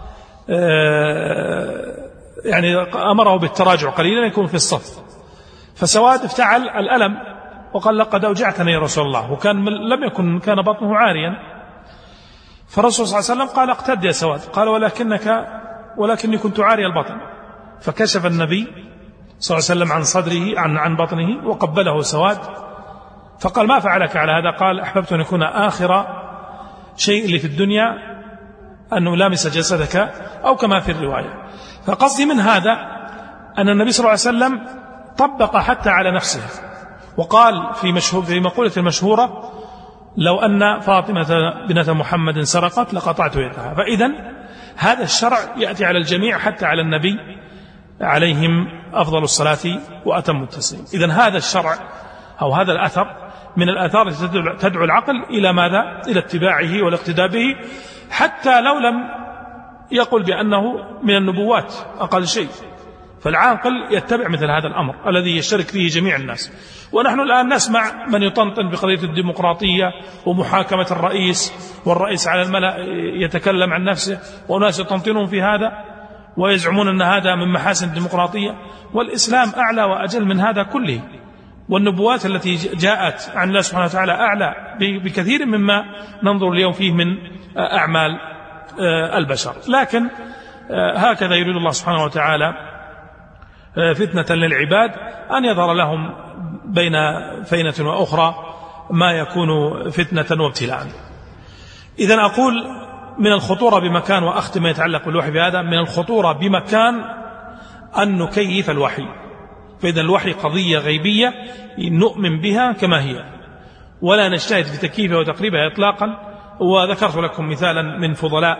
يعني أمره بالتراجع قليلا يكون في الصف، فسواد افتعل الألم وقال لقد أوجعتني يا رسول الله، وكان لم يكن كان بطنه عاريا. فالرسول صلى الله عليه وسلم قال اقتد يا سواد، قال ولكنك ولكني كنت عاري البطن. فكشف النبي صلى الله عليه وسلم عن صدره عن عن بطنه وقبله سواد، فقال ما فعلك على هذا؟ قال أحببت أن يكون آخر شيء اللي في الدنيا أنه لامس جسدك، أو كما في الرواية. فقصدي من هذا أن النبي صلى الله عليه وسلم طبق حتى على نفسه، وقال في مشهور في مقولة المشهورة لو أن فاطمة بنت محمد سرقت لقطعت يدها. فإذا هذا الشرع يأتي على الجميع حتى على النبي عليهم أفضل الصلاة وأتم التسليم. إذن هذا الشرع أو هذا الأثر من الآثار التي تدعو العقل إلى ماذا؟ إلى اتباعه والاقتداء به، حتى لو لم يقل بأنه من النبوات أقل شيء، فالعاقل يتبع مثل هذا الأمر الذي يشترك فيه جميع الناس. ونحن الآن نسمع من يطنطن بقضية الديمقراطية ومحاكمة الرئيس، والرئيس على الملأ يتكلم عن نفسه، وناس يطنطنون في هذا ويزعمون أن هذا من محاسن الديمقراطية، والإسلام أعلى وأجل من هذا كله، والنبوات التي جاءت عن الله سبحانه وتعالى أعلى بكثير مما ننظر اليوم فيه من أعمال البشر. لكن هكذا يريد الله سبحانه وتعالى فتنة للعباد، أن يظهر لهم بين فينة وأخرى ما يكون فتنة وابتلاء. إذن أقول من الخطورة بمكان، وأختم ما يتعلق بالوحي بهذا، من الخطورة بمكان أن نكيف الوحي. فإذا الوحي قضية غيبية نؤمن بها كما هي، ولا نجتهد في تكييفها وتقريبها إطلاقا. وذكرت لكم مثالا من فضلاء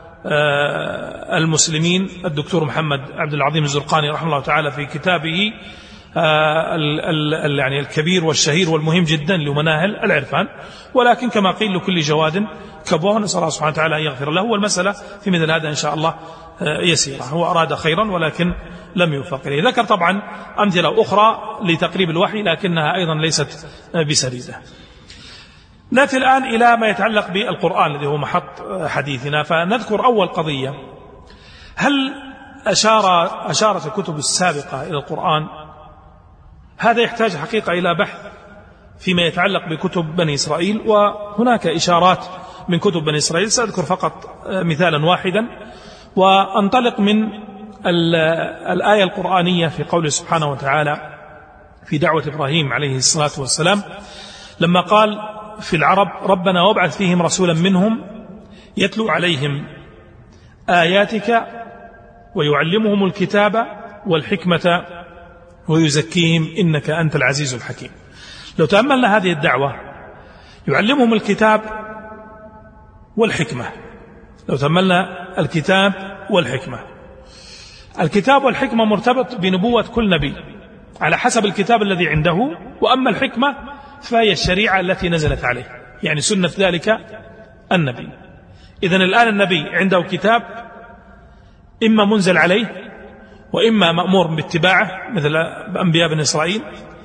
المسلمين الدكتور محمد عبد العظيم الزرقاني رحمه الله تعالى في كتابه يعني الكبير والشهير والمهم جدا لمناهل العرفان. ولكن كما قيل لكل جواد كبوه، نسأل الله سبحانه وتعالى أن يغفر له. والمسألة في مثل هذا إن شاء الله يسيرة، هو أراد خيرا ولكن لم يوفق إليه. ذكر طبعا أمثلة أخرى لتقريب الوحي لكنها أيضا ليست بسديدة. نأتي الآن إلى ما يتعلق بالقرآن الذي هو محط حديثنا. فنذكر أول قضية، هل أشار أشارت الكتب السابقة إلى القرآن؟ هذا يحتاج حقيقة إلى بحث فيما يتعلق بكتب بني إسرائيل، وهناك إشارات من كتب بني إسرائيل. سأذكر فقط مثالا واحدا، وأنطلق من الآية القرآنية في قوله سبحانه وتعالى في دعوة إبراهيم عليه الصلاة والسلام لما قال في العرب ربنا وابعث فيهم رسولا منهم يتلو عليهم آياتك ويعلمهم الكتاب والحكمة ويزكيهم إنك أنت العزيز الحكيم. لو تأملنا هذه الدعوة، يعلمهم الكتاب والحكمة. لو تأملنا الكتاب والحكمة، الكتاب والحكمة مرتبط بنبوة كل نبي على حسب الكتاب الذي عنده، وأما الحكمة فهي الشريعة التي نزلت عليه، يعني سنة ذلك النبي. إذن الآن النبي عنده كتاب إما منزل عليه وإما مأمور باتباعه مثل أنبياء بني إسرائيل،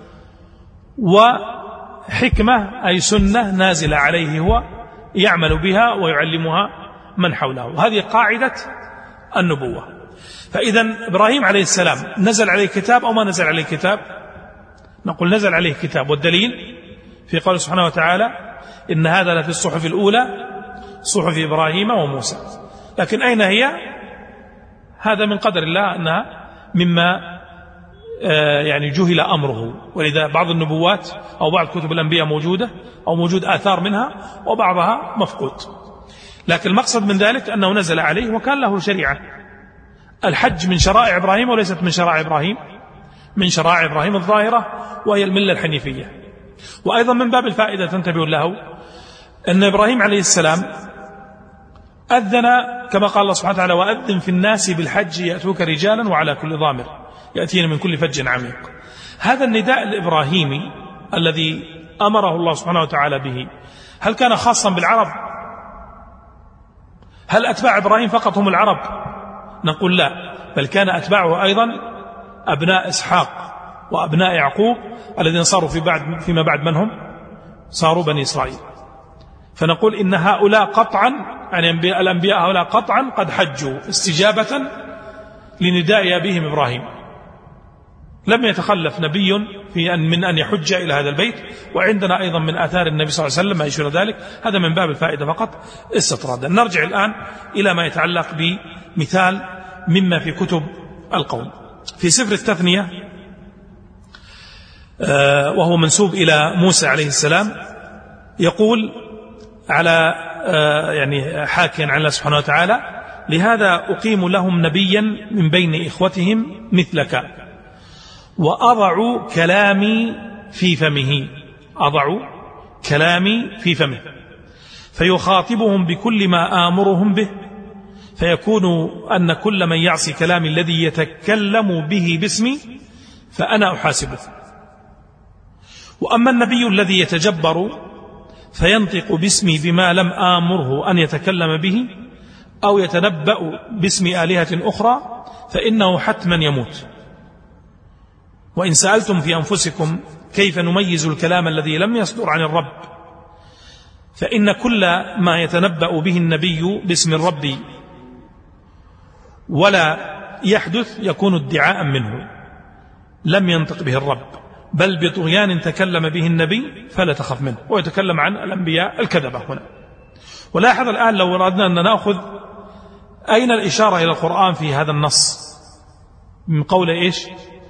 وحكمة أي سنة نازلة عليه هو يعمل بها ويعلمها من حوله. وهذه قاعدة النبوة. فإذا إبراهيم عليه السلام نزل عليه كتاب أو ما نزل عليه كتاب؟ نقول نزل عليه كتاب، والدليل في قوله سبحانه وتعالى إن هذا لفي الصحف الأولى صحف إبراهيم وموسى. لكن أين هي؟ هذا من قدر الله أنها مما يعني جهل أمره، ولذا بعض النبوات أو بعض كتب الأنبياء موجودة أو موجود آثار منها وبعضها مفقود. لكن المقصد من ذلك أنه نزل عليه وكان له شريعة. الحج من شرائع إبراهيم وليست من شرائع إبراهيم، من شرائع إبراهيم الظاهرة وهي الملة الحنيفية. وأيضا من باب الفائدة تنتبه له أن إبراهيم عليه السلام أذن كما قال الله سبحانه وتعالى وأذن في الناس بالحج يأتوك رجالا وعلى كل ضامر يأتين من كل فج عميق. هذا النداء الإبراهيمي الذي أمره الله سبحانه وتعالى به هل كان خاصا بالعرب؟ هل أتباع إبراهيم فقط هم العرب؟ نقول لا، بل كان أتباعه أيضا أبناء إسحاق وأبناء يعقوب الذين صاروا في بعد فيما بعد من هم؟ صاروا بني إسرائيل. فنقول إن هؤلاء قطعا يعني الأنبياء هؤلاء قطعا قد حجوا استجابة لنداء أبيهم إبراهيم. لم يتخلف نبي في أن من أن يحج إلى هذا البيت. وعندنا أيضا من آثار النبي صلى الله عليه وسلم ما يشير ذلك. هذا من باب الفائدة فقط استطرادا. نرجع الآن إلى ما يتعلق بمثال مما في كتب القوم. في سفر التثنية وهو منسوب إلى موسى عليه السلام يقول على يعني حاكيا عن الله سبحانه وتعالى: لهذا أقيم لهم نبيا من بين إخوتهم مثلك وأضع كلامي في فمه أضع كلامي في فمه فيخاطبهم بكل ما آمرهم به، فيكون أن كل من يعصي كلامي الذي يتكلم به باسمي فأنا أحاسبه. وأما النبي الذي يتجبر فينطق باسمي بما لم آمره أن يتكلم به أو يتنبأ باسم آلهة أخرى فإنه حتما يموت. وإن سألتم في أنفسكم كيف نميز الكلام الذي لم يصدر عن الرب فإن كل ما يتنبأ به النبي باسم الرب ولا يحدث يكون ادعاء منه لم ينطق به الرب، بل بطغيان تكلم به النبي فلا تخف منه. ويتكلم عن الأنبياء الكذبة هنا. ولاحظ الآن لو أردنا أن نأخذ أين الإشارة إلى القرآن في هذا النص من قول إيش؟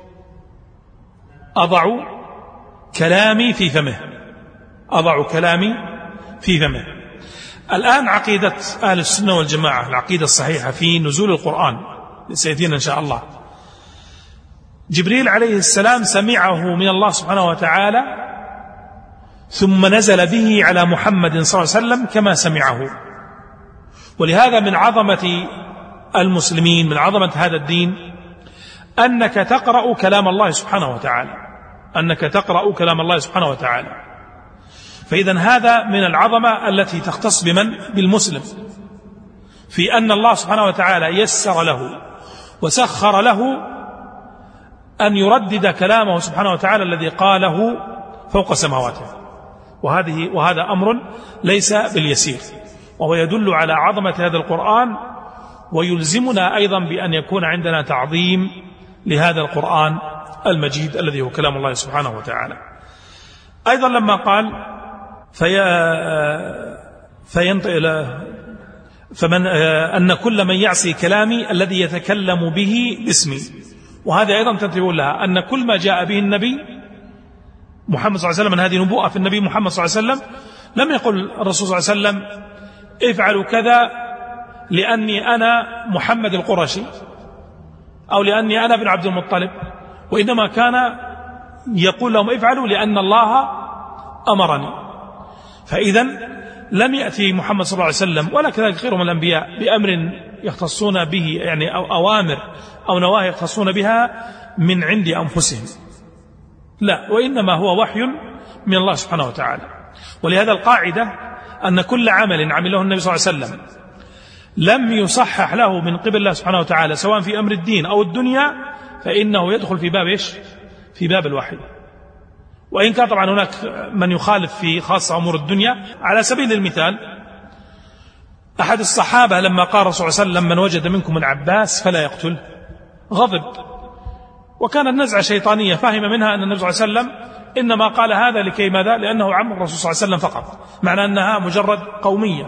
أضع كلامي في فمه أضع كلامي في فمه. الآن عقيدة أهل السنة والجماعة العقيدة الصحيحة في نزول القرآن سيأتينا إن شاء الله. جبريل عليه السلام سمعه من الله سبحانه وتعالى ثم نزل به على محمد صلى الله عليه وسلم كما سمعه. ولهذا من عظمة المسلمين من عظمة هذا الدين أنك تقرأ كلام الله سبحانه وتعالى أنك تقرأ كلام الله سبحانه وتعالى. فإذا هذا من العظمة التي تختص بمن؟ بالمسلم، في أن الله سبحانه وتعالى يسر له وسخر له أن يردد كلامه سبحانه وتعالى الذي قاله فوق سماواته. وهذه وهذا أمر ليس باليسير، وهو يدل على عظمة هذا القرآن ويلزمنا أيضا بأن يكون عندنا تعظيم لهذا القرآن المجيد الذي هو كلام الله سبحانه وتعالى. أيضا لما قال في فينطق إلى فمن أن كل من يعصي كلامي الذي يتكلم به باسمي، وهذا أيضا تنتبه لها أن كل ما جاء به النبي محمد صلى الله عليه وسلم من هذه نبوءة في النبي محمد صلى الله عليه وسلم لم يقل الرسول صلى الله عليه وسلم افعلوا كذا لأني أنا محمد القرشي أو لأني أنا ابن عبد المطلب، وإنما كان يقول لهم افعلوا لأن الله أمرني. فإذا لم يأتي محمد صلى الله عليه وسلم ولا كذلك غيره من الأنبياء بأمر يختصون به يعني أو أوامر أو نواهي يختصون بها من عند أنفسهم، لا، وإنما هو وحي من الله سبحانه وتعالى. ولهذا القاعدة أن كل عمل عمله النبي صلى الله عليه وسلم لم يصحح له من قبل الله سبحانه وتعالى سواء في أمر الدين أو الدنيا فإنه يدخل في باب إيش؟ في باب الوحي. وإن كان طبعا هناك من يخالف في خاصة أمور الدنيا. على سبيل المثال أحد الصحابة لما قال الرسول صلى الله عليه وسلم من وجد منكم العباس فلا يقتل غضب، وكانت نزعة شيطانية فهم منها أن النبي صلى الله عليه وسلم إنما قال هذا لكي ماذا؟ لأنه عم الرسول صلى الله عليه وسلم فقط، معنى أنها مجرد قومية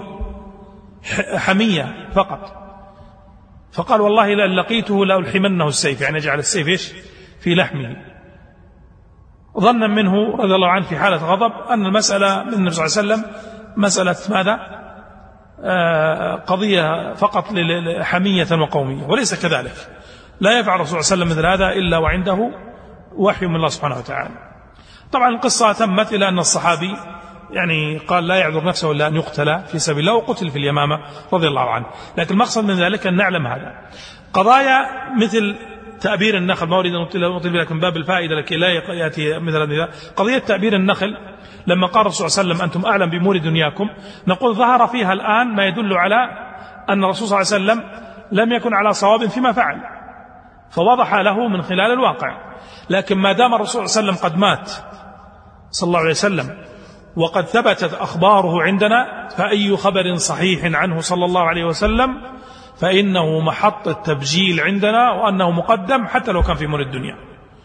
حمية فقط. فقال والله لأن لقيته لألحمنه السيف، يعني جعل السيف إيش؟ في لحمه، ظنا منه رضي الله عنه في حالة غضب أن المسألة من النبي صلى الله عليه وسلم مسألة ماذا؟ آه قضية فقط حمية وقومية، وليس كذلك. لا يفعل الرسول صلى الله عليه وسلم مثل هذا إلا وعنده وحي من الله سبحانه وتعالى. طبعا القصة تمت إلى أن الصحابي يعني قال لا يعذر نفسه إلا أن يقتل في سبيل الله وقتل في اليمامة رضي الله عنه. لكن المقصد من ذلك أن نعلم هذا. قضايا مثل تأبير النخل، ما أريد أن أطيل لكن باب الفائدة لكي لا يأتي مثل هذا. قضية تأبير النخل لما قال الرسول صلى الله عليه وسلم أنتم أعلم بأمور دنياكم، نقول ظهر فيها الآن ما يدل على أن الرسول صلى الله عليه وسلم لم يكن على صواب فيما فعل، فوضح له من خلال الواقع. لكن ما دام الرسول صلى الله عليه وسلم قد مات صلى الله عليه وسلم وقد ثبتت أخباره عندنا، فأي خبر صحيح عنه صلى الله عليه وسلم فإنه محط التبجيل عندنا، وأنه مقدم حتى لو كان في أمور الدنيا.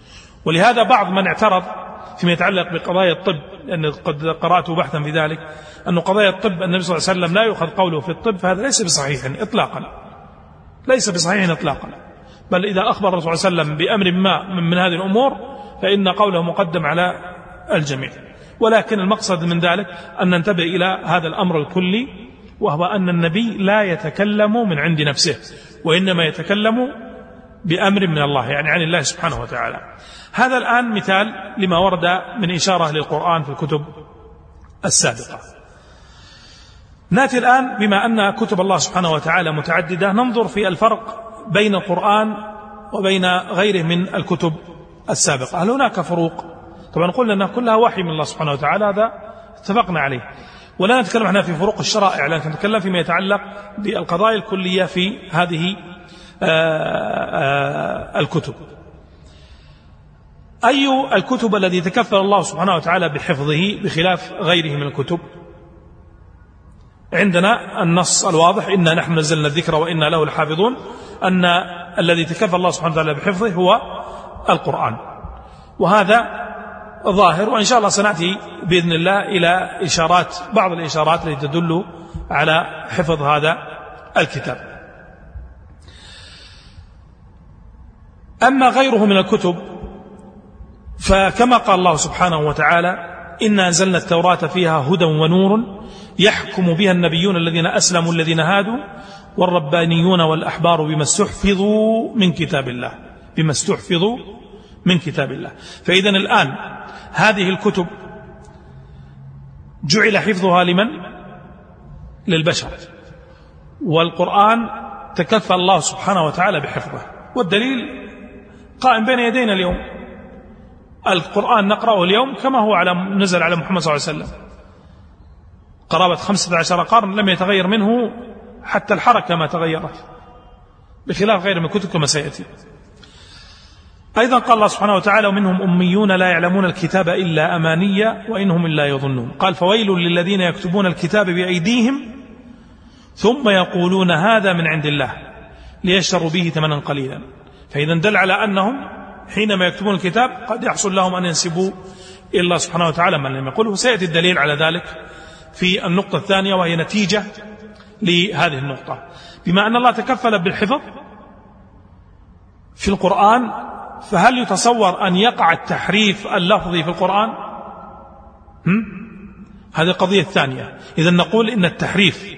ولهذا بعض من اعترض فيما يتعلق بقضايا الطب، لأن قد قرأت بحثا في ذلك، أن قضايا الطب النبي صلى الله عليه وسلم لا يؤخذ قوله في الطب، فهذا ليس بصحيح إطلاقا، ليس بصحيح إطلاقا، بل إذا أخبر الرسول صلى الله عليه وسلم بأمر ما من هذه الأمور فإن قوله مقدم على الجميع. ولكن المقصد من ذلك أن ننتبه إلى هذا الأمر الكلي، وهو أن النبي لا يتكلم من عند نفسه، وإنما يتكلم بأمر من الله، يعني عن الله سبحانه وتعالى. هذا الآن مثال لما ورد من إشارة للقرآن في الكتب السابقة. نأتي الآن بما أن كتب الله سبحانه وتعالى متعددة، ننظر في الفرق بين القرآن وبين غيره من الكتب السابقة. هل هناك فروق؟ طبعا قلنا أنها كلها وحي من الله سبحانه وتعالى، هذا اتفقنا عليه، ولا نتكلم عنها في فروق الشرائع، لكن نتكلم فيما يتعلق بالقضايا الكلية في هذه الكتب. أي الكتب الذي تكفل الله سبحانه وتعالى بحفظه بخلاف غيره من الكتب؟ عندنا النص الواضح: إنا نحن نزلنا الذكر وإنا له لحافظون، أن الذي تكفل الله سبحانه وتعالى بحفظه هو القرآن، وهذا ظاهر. وإن شاء الله سنأتي بإذن الله إلى إشارات، بعض الإشارات التي تدل على حفظ هذا الكتاب. أما غيره من الكتب فكما قال الله سبحانه وتعالى: إنا أنزلنا التوراة فيها هدى ونور يحكم بها النبيون الذين أسلموا الذين هادوا والربانيون والأحبار بما استحفظوا من كتاب الله، بما استحفظوا من كتاب الله. فإذا الآن هذه الكتب جعل حفظها لمن؟ للبشر، والقرآن تكفل الله سبحانه وتعالى بحفظه، والدليل قائم بين يدينا اليوم. القرآن نقرأه اليوم كما هو على نزل على محمد صلى الله عليه وسلم، قرابة خمسة عشر قرن لم يتغير منه حتى الحركة ما تغيرت، بخلاف غير من كتب كما سيأتي. أيضا قال الله سبحانه وتعالى: ومنهم أميون لا يعلمون الكتاب إلا أمانية وإنهم إلا يظنون. قال: فويل للذين يكتبون الكتاب بأيديهم ثم يقولون هذا من عند الله ليشتروا به ثمنا قليلا. فإذا دل على أنهم حينما يكتبون الكتاب قد يحصل لهم أن ينسبوا إلى الله سبحانه وتعالى من لم يقوله. سيأتي الدليل على ذلك في النقطة الثانية، وهي نتيجة لهذه النقطة. بما أن الله تكفل بالحفظ في القرآن، فهل يتصور أن يقع التحريف اللفظي في القرآن؟ هم؟ هذه القضية الثانية. إذا نقول إن التحريف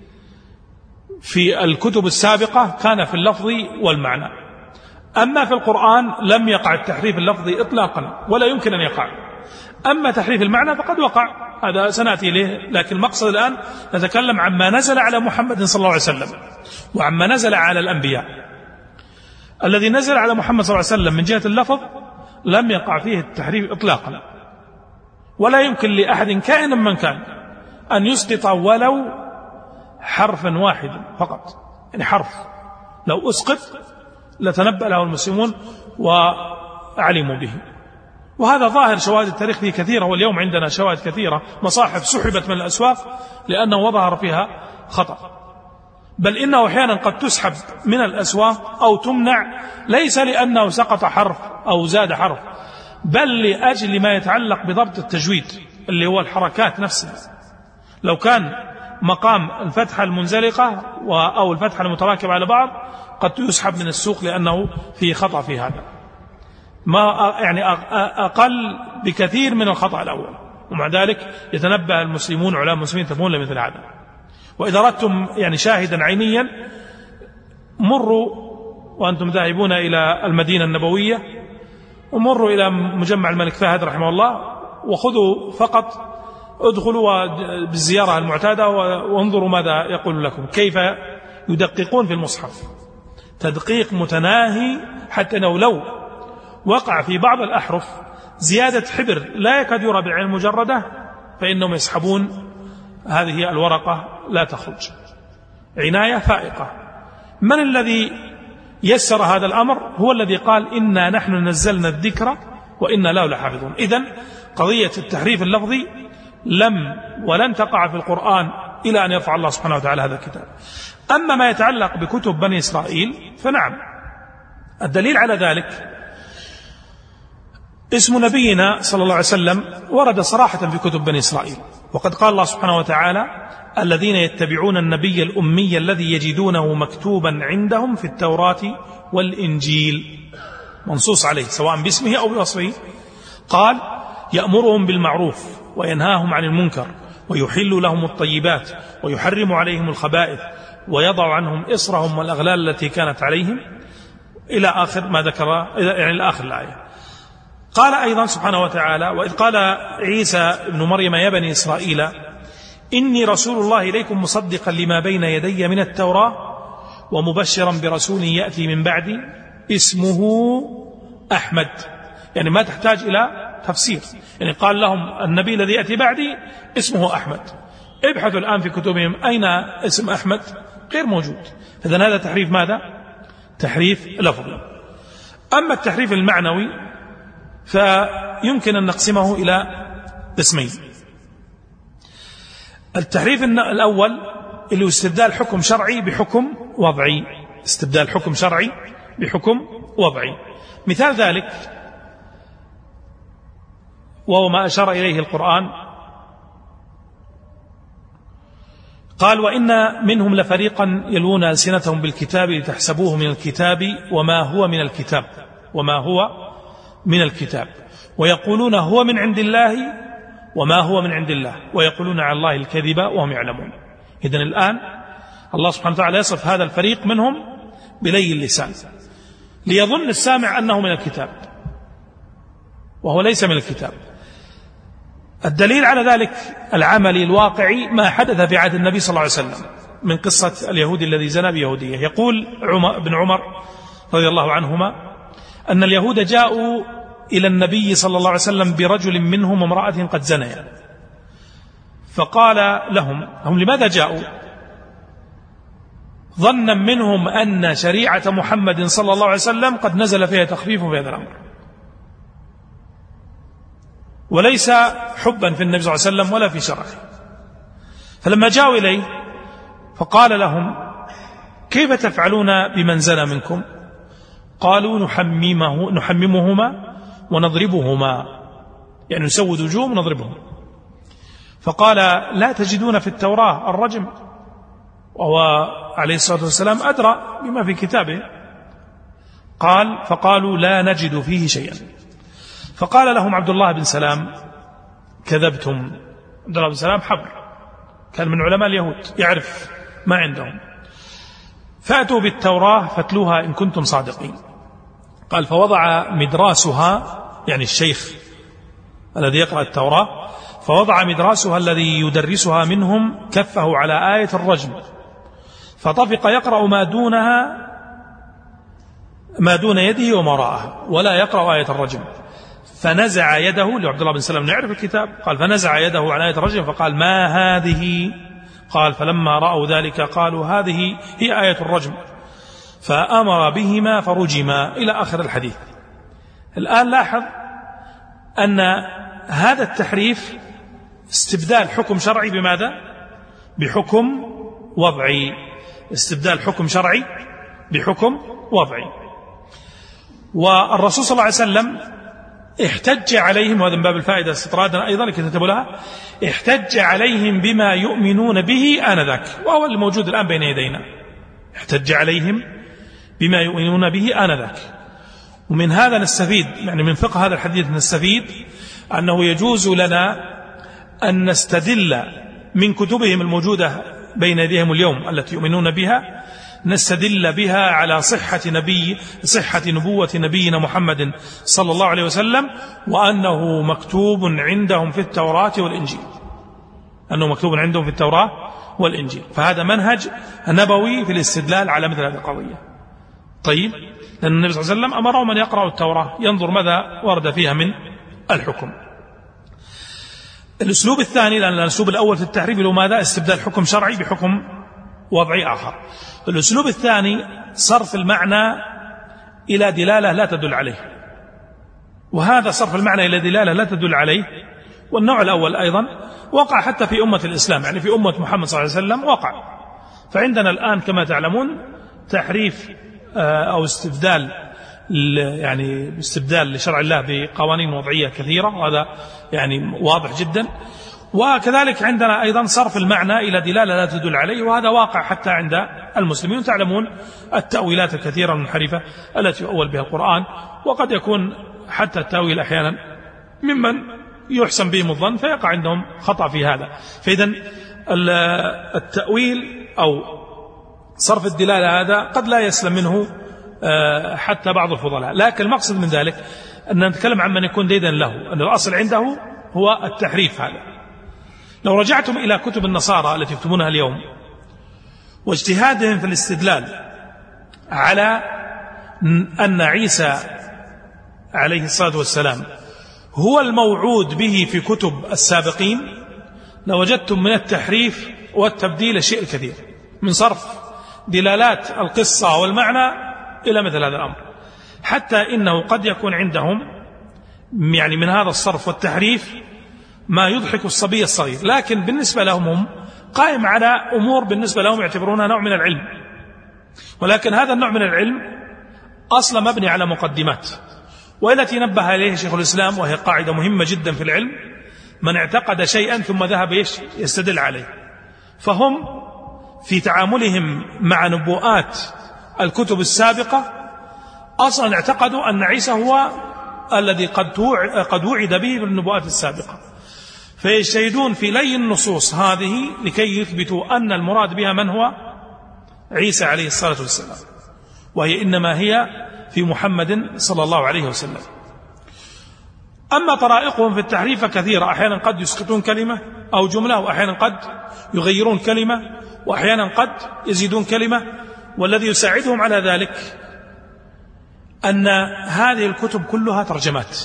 في الكتب السابقة كان في اللفظ والمعنى، أما في القرآن لم يقع التحريف اللفظي إطلاقا ولا يمكن أن يقع. أما تحريف المعنى فقد وقع، هذا سنأتي إليه، لكن المقصد الآن نتكلم عما نزل على محمد صلى الله عليه وسلم وعما نزل على الأنبياء. الذي نزل على محمد صلى الله عليه وسلم من جهة اللفظ لم يقع فيه التحريف إطلاقا، ولا يمكن لأحد كائنا من كان أن يسقط ولو حرفا واحدا فقط، يعني حرف لو أسقط لتنبأ له المسلمون وأعلموا به. وهذا ظاهر، شواهد التاريخ فيه كثيرة، واليوم عندنا شواهد كثيرة، مصاحف سحبت من الأسواق لأنه وظهر فيها خطأ، بل إنه أحيانا قد تسحب من الأسواق أو تمنع ليس لأنه سقط حرف أو زاد حرف، بل لأجل ما يتعلق بضبط التجويد اللي هو الحركات نفسها. لو كان مقام الفتحة المنزلقة أو الفتحة المتراكبة على بعض قد يسحب من السوق لأنه في خطأ في هذا، ما يعني أقل بكثير من الخطأ الأول، ومع ذلك يتنبه المسلمون علماء المسلمين تفهمون لمثل هذا. وإذا أردتم يعني شاهدا عينيا، مروا وأنتم ذاهبون إلى المدينة النبوية ومروا إلى مجمع الملك فهد رحمه الله، وخذوا فقط ادخلوا بالزيارة المعتادة وانظروا ماذا يقول لكم، كيف يدققون في المصحف تدقيق متناهي، حتى أنه لو وقع في بعض الأحرف زيادة حبر لا يكاد يرى بالعين المجردة فإنهم يسحبون هذه الورقة لا تخرج. عناية فائقة. من الذي يسر هذا الأمر؟ هو الذي قال: إنا نحن نزلنا الذكر وإنا له لحافظون. إذن قضية التحريف اللفظي لم ولن تقع في القرآن إلى أن يرفع الله سبحانه وتعالى هذا الكتاب. أما ما يتعلق بكتب بني إسرائيل فنعم، الدليل على ذلك اسم نبينا صلى الله عليه وسلم ورد صراحة في كتب بني إسرائيل، وقد قال الله سبحانه وتعالى: الذين يتبعون النبي الأمي الذي يجدونه مكتوبا عندهم في التوراة والإنجيل، منصوص عليه سواء باسمه أو بوصفه. قال: يأمرهم بالمعروف وينهاهم عن المنكر ويحل لهم الطيبات ويحرم عليهم الخبائث ويضع عنهم إصرهم والأغلال التي كانت عليهم، إلى آخر ما ذكر، يعني إلى آخر الآية. قال أيضا سبحانه وتعالى: وإذ قال عيسى ابن مريم يا بني إسرائيل إني رسول الله إليكم مصدقا لما بين يدي من التوراة ومبشرا برسول يأتي من بعدي اسمه أحمد. يعني ما تحتاج إلى تفسير، يعني قال لهم النبي الذي يأتي بعدي اسمه أحمد. ابحثوا الآن في كتبهم أين اسم أحمد، غير موجود. إذن هذا تحريف ماذا؟ تحريف لفظي. أما التحريف المعنوي فيمكن أن نقسمه إلى قسمين. التحريف الأول اللي هو استبدال حكم شرعي بحكم وضعي، استبدال حكم شرعي بحكم وضعي. مثال ذلك وهو ما أشار إليه القرآن، قال: وإن منهم لفريقا يلوون ألسنتهم بالكتاب لتحسبوه من الكتاب وما هو من الكتاب وما هو من الكتاب ويقولون هو من عند الله وما هو من عند الله ويقولون على الله الكذب وهم يعلمون. إذن الآن الله سبحانه وتعالى يصف هذا الفريق منهم بلي اللسان ليظن السامع أنه من الكتاب وهو ليس من الكتاب. الدليل على ذلك العملي الواقعي ما حدث في عهد النبي صلى الله عليه وسلم من قصة اليهودي الذي زنى بيهودية. يقول عمر ابن عمر رضي الله عنهما أن اليهود جاءوا إلى النبي صلى الله عليه وسلم برجل منهم امرأة قد زنيا، فقال لهم: هم لماذا جاءوا؟ ظنا منهم أن شريعة محمد صلى الله عليه وسلم قد نزل فيها تخفيف في هذا الأمر، وليس حبا في النبي صلى الله عليه وسلم ولا في شرعه. فلما جاءوا إليه فقال لهم: كيف تفعلون بمن زنى منكم؟ قالوا: نحممه نحممهما ونضربهما، يعني نسود وجوههم ونضربهم. فقال: لا تجدون في التوراة الرجم؟ وهو عليه الصلاة والسلام أدرى بما في كتابه. قال: فقالوا: لا نجد فيه شيئا. فقال لهم عبد الله بن سلام: كذبتم. عبد الله بن سلام حبر، كان من علماء اليهود، يعرف ما عندهم. فأتوا بالتوراة فاتلوها إن كنتم صادقين. قال: فوضع مدراسها، يعني الشيخ الذي يقرأ التوراة، فوضع مدراسها الذي يدرسها منهم كفه على آية الرجم، فطفق يقرأ ما دونها ما دون يده وما وراءها ولا يقرأ آية الرجم، فنزع يده لعبد الله بن سلام نعرف الكتاب. قال: فنزع يده عن آية الرجم فقال: ما هذه؟ قال: فلما رأوا ذلك قالوا: هذه هي آية الرجم، فأمر بهما فرجما، إلى آخر الحديث. الآن لاحظ أن هذا التحريف استبدال حكم شرعي بماذا؟ بحكم وضعي، استبدال حكم شرعي بحكم وضعي. والرسول صلى الله عليه وسلم احتج عليهم، وهذا من باب الفائدة استطرادا أيضا لكي تنتبهوا لها، احتج عليهم بما يؤمنون به آنذاك، وهو الموجود الآن بين يدينا. احتج عليهم بما يؤمنون به آنذاك. ومن هذا نستفيد، يعني من فقه هذا الحديث نستفيد أنه يجوز لنا أن نستدل من كتبهم الموجودة بين يديهم اليوم التي يؤمنون بها، نستدل بها على صحة نبي صحة نبوة نبينا محمد صلى الله عليه وسلم، وأنه مكتوب عندهم في التوراة والإنجيل، أنه مكتوب عندهم في التوراة والإنجيل. فهذا منهج نبوي في الاستدلال على مثل هذه القضية. طيب، لأن النبي صلى الله عليه وسلم أمرهم أن يقرأوا التوراة ينظر ماذا ورد فيها من الحكم. الأسلوب الثاني، لأن الأسلوب الأول في التحريف له ماذا؟ استبدال حكم شرعي بحكم وضعي آخر. الأسلوب الثاني صرف المعنى إلى دلالة لا تدل عليه، وهذا صرف المعنى إلى دلالة لا تدل عليه. والنوع الأول أيضا وقع حتى في أمة الإسلام، يعني في أمة محمد صلى الله عليه وسلم وقع. فعندنا الآن كما تعلمون تحريف أو استبدال يعني استبدال لشرع الله بقوانين وضعية كثيرة، وهذا يعني واضح جدا. وكذلك عندنا أيضا صرف المعنى إلى دلالة لا تدل عليه، وهذا واقع حتى عند المسلمين. تعلمون التأويلات الكثيرة المنحرفة التي يؤول بها القرآن، وقد يكون حتى التأويل أحيانا ممن يحسن بهم الظن فيقع عندهم خطأ في هذا. فإذن التأويل أو صرف الدلالة هذا قد لا يسلم منه حتى بعض الفضلاء، لكن المقصد من ذلك أن نتكلم عن من يكون ديدا له، أن الأصل عنده هو التحريف. هذا لو رجعتم إلى كتب النصارى التي يكتبونها اليوم واجتهادهم في الاستدلال على أن عيسى عليه الصلاة والسلام هو الموعود به في كتب السابقين، لوجدتم من التحريف والتبديل شيء كثير، من صرف دلالات القصة والمعنى إلى مثل هذا الأمر، حتى إنه قد يكون عندهم يعني من هذا الصرف والتحريف ما يضحك الصبي الصغير، لكن بالنسبة لهم هم قائم على أمور بالنسبة لهم يعتبرونها نوع من العلم، ولكن هذا النوع من العلم أصلا مبني على مقدمات، والتي نبه إليه شيخ الإسلام، وهي قاعدة مهمة جدا في العلم: من اعتقد شيئا ثم ذهب يستدل عليه. فهم في تعاملهم مع نبوءات الكتب السابقة أصلا اعتقدوا أن عيسى هو الذي قد وعد به بالنبوءات السابقة، فيجتهدون في لي النصوص هذه لكي يثبتوا أن المراد بها من هو عيسى عليه الصلاة والسلام، وهي إنما هي في محمد صلى الله عليه وسلم. أما طرائقهم في التحريف كثيرة، أحيانا قد يسقطون كلمة أو جملة، وأحيانا قد يغيرون كلمة، وأحيانا قد يزيدون كلمة. والذي يساعدهم على ذلك أن هذه الكتب كلها ترجمات،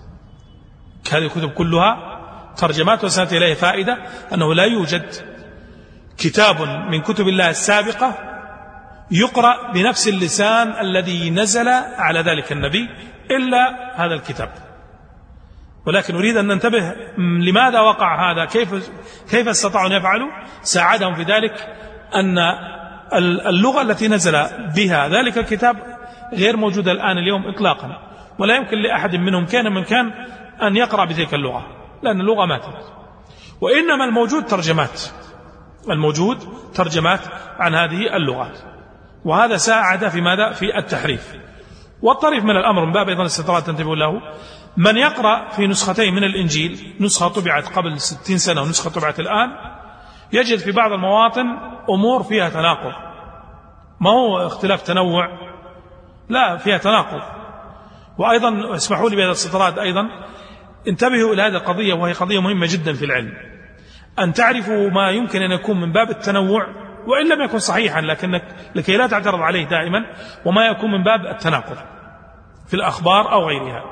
هذه الكتب كلها ترجمات. وسنأتي إليه فائدة أنه لا يوجد كتاب من كتب الله السابقة يقرأ بنفس اللسان الذي نزل على ذلك النبي إلا هذا الكتاب. ولكن أريد أن ننتبه لماذا وقع هذا، كيف كيف استطاعوا أن يفعلوا. ساعدهم في ذلك أن اللغة التي نزل بها ذلك الكتاب غير موجودة الآن اليوم إطلاقا، ولا يمكن لأحد منهم كان من كان أن يقرأ بتلك اللغة، لأن اللغة ماتت. وإنما الموجود ترجمات، الموجود ترجمات عن هذه اللغات، وهذا ساعد في ماذا؟ في التحريف. والطريف من الأمر من باب أيضا الاستطراء تنتبه له: من يقرأ في نسختين من الإنجيل، نسخة طبعت قبل ستين سنة ونسخة طبعت الآن، يجد في بعض المواطن أمور فيها تناقض. ما هو اختلاف تنوع، لا، فيها تناقض. وأيضا اسمحوا لي بهذا الاستطراد أيضا انتبهوا إلى هذه القضية، وهي قضية مهمة جدا في العلم، أن تعرفوا ما يمكن أن يكون من باب التنوع وإن لم يكن صحيحا، لكنك لكي لا تعترض عليه دائما، وما يكون من باب التناقض في الأخبار أو غيرها.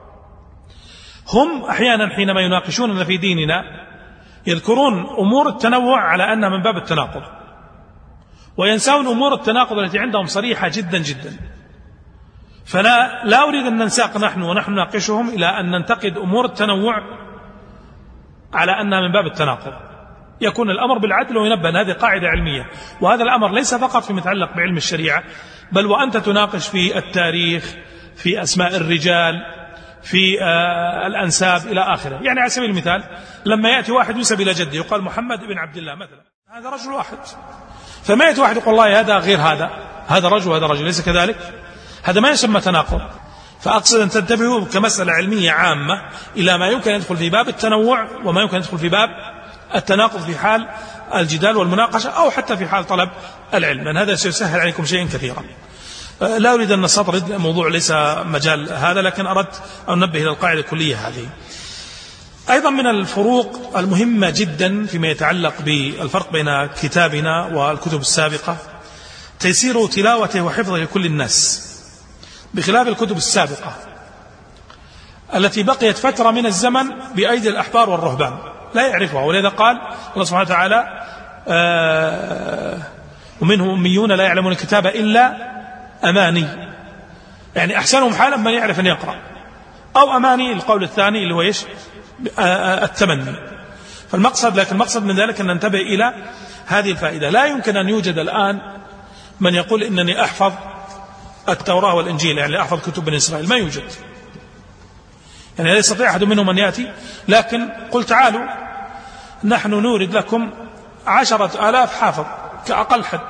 هم أحيانا حينما يناقشوننا في ديننا يذكرون أمور التنوع على أنها من باب التناقض، وينسون أمور التناقض التي عندهم صريحة جدا جدا. فلا لا أريد أن ننساق نحن ونحن نناقشهم إلى أن ننتقد أمور التنوع على أنها من باب التناقض. يكون الأمر بالعدل وينبه أن هذه قاعدة علمية، وهذا الأمر ليس فقط في متعلق بعلم الشريعة، بل وأنت تناقش في التاريخ، في أسماء الرجال، في آه الأنساب إلى آخره. يعني على سبيل المثال لما يأتي واحد ينسب إلى جده يقال محمد بن عبد الله مثلا، هذا رجل واحد، فما يأتي واحد يقول الله هذا غير هذا، هذا رجل وهذا رجل، ليس كذلك؟ هذا ما يسمى تناقض. فأقصد أن تنتبهوا كمسألة علمية عامة إلى ما يمكن أن يدخل في باب التنوع وما يمكن أن يدخل في باب التناقض في حال الجدال والمناقشة أو حتى في حال طلب العلم، لأن هذا سيسهل عليكم شيئا كثيرا. لا أريد أن نستطرد، الموضوع ليس مجال هذا، لكن أردت أن ننبه إلى القاعدة الكلية هذه. أيضا من الفروق المهمة جدا فيما يتعلق بالفرق بين كتابنا والكتب السابقة تيسير تلاوته وحفظه لكل الناس، بخلاف الكتب السابقة التي بقيت فترة من الزمن بأيدي الأحبار والرهبان لا يعرفها. ولذا قال الله سبحانه وتعالى آه ومنهم أميون لا يعلمون الكتاب إلا أماني، يعني أحسنهم حالا من يعرف أن يقرأ، أو أماني القول الثاني اللي هو إيش؟ التمني. فالمقصد، لكن المقصد من ذلك أن ننتبه إلى هذه الفائدة. لا يمكن أن يوجد الآن من يقول إنني أحفظ التوراة والإنجيل، يعني أحفظ كتب بني إسرائيل، ما يوجد، يعني لا يستطيع أحد منهم أن يأتي. لكن قل تعالوا نحن نورد لكم عشرة آلاف حافظ كأقل حد،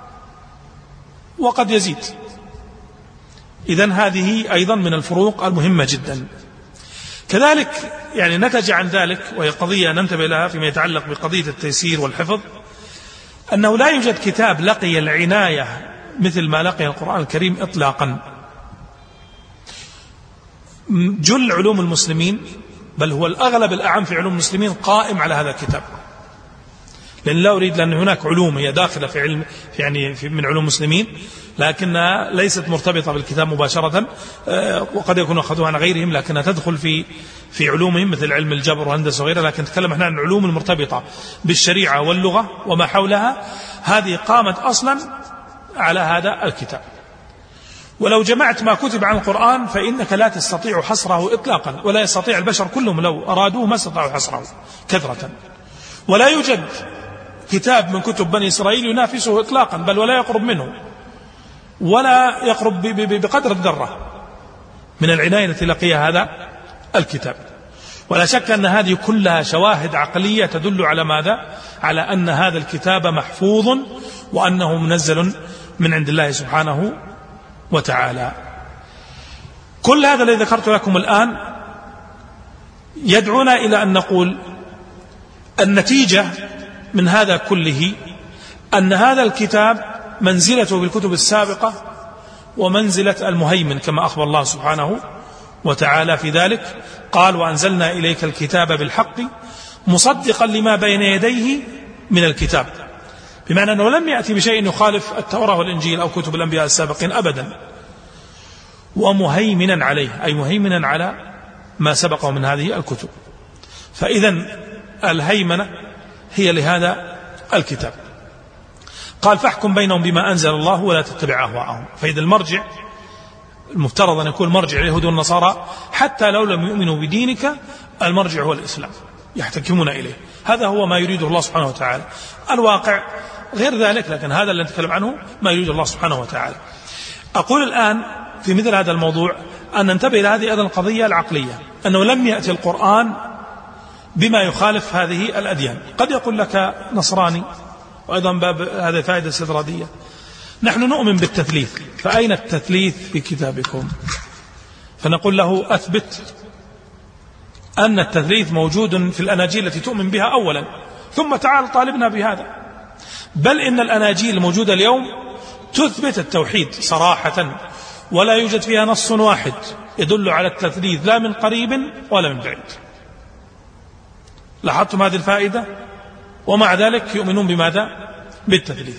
وقد يزيد. إذن هذه أيضا من الفروق المهمة جدا. كذلك يعني نتج عن ذلك، وهي قضية ننتبه لها فيما يتعلق بقضية التيسير والحفظ، أنه لا يوجد كتاب لقي العناية مثل ما لقي القرآن الكريم إطلاقا. جل علوم المسلمين، بل هو الأغلب الأعم في علوم المسلمين، قائم على هذا الكتاب، لأن لا أريد، لأن هناك علوم هي داخلة في علم في يعني في من علوم المسلمين لكنها ليست مرتبطة بالكتاب مباشرة، وقد يكون أخذوها عن غيرهم، لكنها تدخل في في علومهم مثل علم الجبر والهندسة وغيرها. لكن نتكلم احنا عن العلوم المرتبطة بالشريعة واللغة وما حولها، هذه قامت أصلا على هذا الكتاب. ولو جمعت ما كتب عن القرآن فإنك لا تستطيع حصره إطلاقا، ولا يستطيع البشر كلهم لو أرادوه ما استطاعوا حصره كثرة. ولا يوجد كتاب من كتب بني إسرائيل ينافسه إطلاقا، بل ولا يقرب منه، ولا يقرب بقدر الذرة من العناية التي لقيها هذا الكتاب. ولا شك أن هذه كلها شواهد عقلية تدل على ماذا؟ على أن هذا الكتاب محفوظ، وأنه منزل من عند الله سبحانه وتعالى. كل هذا الذي ذكرت لكم الآن يدعونا إلى أن نقول النتيجة من هذا كله أن هذا الكتاب منزلته بالكتب السابقة ومنزلة المهيمن، كما أخبر الله سبحانه وتعالى في ذلك، قال وأنزلنا إليك الكتاب بالحق مصدقا لما بين يديه من الكتاب، بمعنى أنه لم يأتي بشيء يخالف التوراة والإنجيل أو كتب الأنبياء السابقين أبدا، ومهيمنا عليه، أي مهيمنا على ما سبقه من هذه الكتب. فإذن الهيمنة هي لهذا الكتاب. قال فاحكم بينهم بما أنزل الله ولا تتبع أهواءهم. فإذا المرجع المفترض أن يكون مرجع اليهود والنصارى، حتى لو لم يؤمنوا بدينك المرجع هو الإسلام، يحتكمون إليه. هذا هو ما يريده الله سبحانه وتعالى. الواقع غير ذلك، لكن هذا اللي نتكلم عنه ما يريد الله سبحانه وتعالى. أقول الآن في مثل هذا الموضوع أن ننتبه إلى هذه أيضا القضية العقلية، أنه لم يأتي القرآن بما يخالف هذه الأديان. قد يقول لك نصراني، وأيضا باب هذه فائدة استدرادية، نحن نؤمن بالتثليث، فأين التثليث في كتابكم؟ فنقول له أثبت أن التثليث موجود في الأناجيل التي تؤمن بها أولا، ثم تعال طالبنا بهذا. بل إن الأناجيل الموجودة اليوم تثبت التوحيد صراحة، ولا يوجد فيها نص واحد يدل على التثليث لا من قريب ولا من بعيد. لاحظتم هذه الفائدة؟ ومع ذلك يؤمنون بماذا؟ بالتثليث.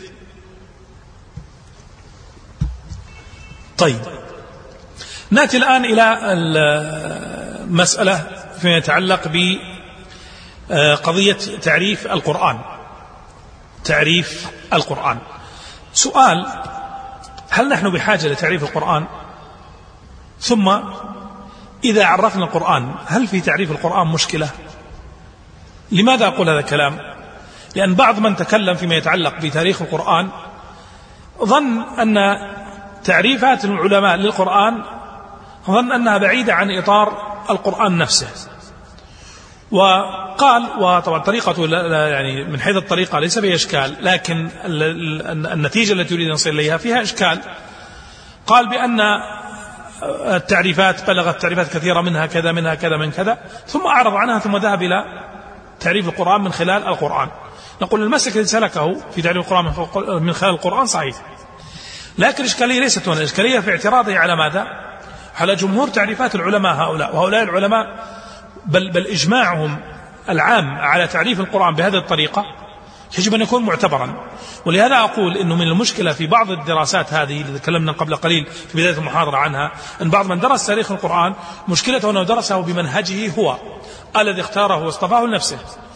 طيب، نأتي الآن إلى المسألة فيما يتعلق بقضية تعريف القرآن. تعريف القرآن، سؤال: هل نحن بحاجة لتعريف القرآن؟ ثم إذا عرفنا القرآن هل في تعريف القرآن مشكلة؟ لماذا أقول هذا الكلام؟ لأن بعض من تكلم فيما يتعلق بتاريخ القرآن ظن أن تعريفات العلماء للقرآن ظن أنها بعيدة عن إطار القرآن نفسه، وقال، وطبعا طريقته يعني من حيث الطريقة ليس فيها إشكال، لكن النتيجة التي يريد أن يصل إليها فيها إشكال. قال بأن التعريفات بلغت تعريفات كثيرة، منها كذا منها كذا من كذا، ثم أعرض عنها ثم ذهب إلى تعريف القرآن من خلال القرآن. نقول المسلك الذي سلكه في تعريف القرآن من خلال القرآن صحيح، لكن الإشكالية ليست هنا، الإشكالية في اعتراضه على ماذا؟ على جمهور تعريفات العلماء هؤلاء، وهؤلاء العلماء بل, بل إجماعهم العام على تعريف القرآن بهذه الطريقة يجب أن يكون معتبرا. ولهذا أقول إنه من المشكلة في بعض الدراسات هذه اللي تكلمنا قبل قليل في بداية المحاضرة عنها، أن بعض من درس تاريخ القرآن مشكلته أنه درسه بمنهجه هو الذي اختاره واصطفاه لنفسه،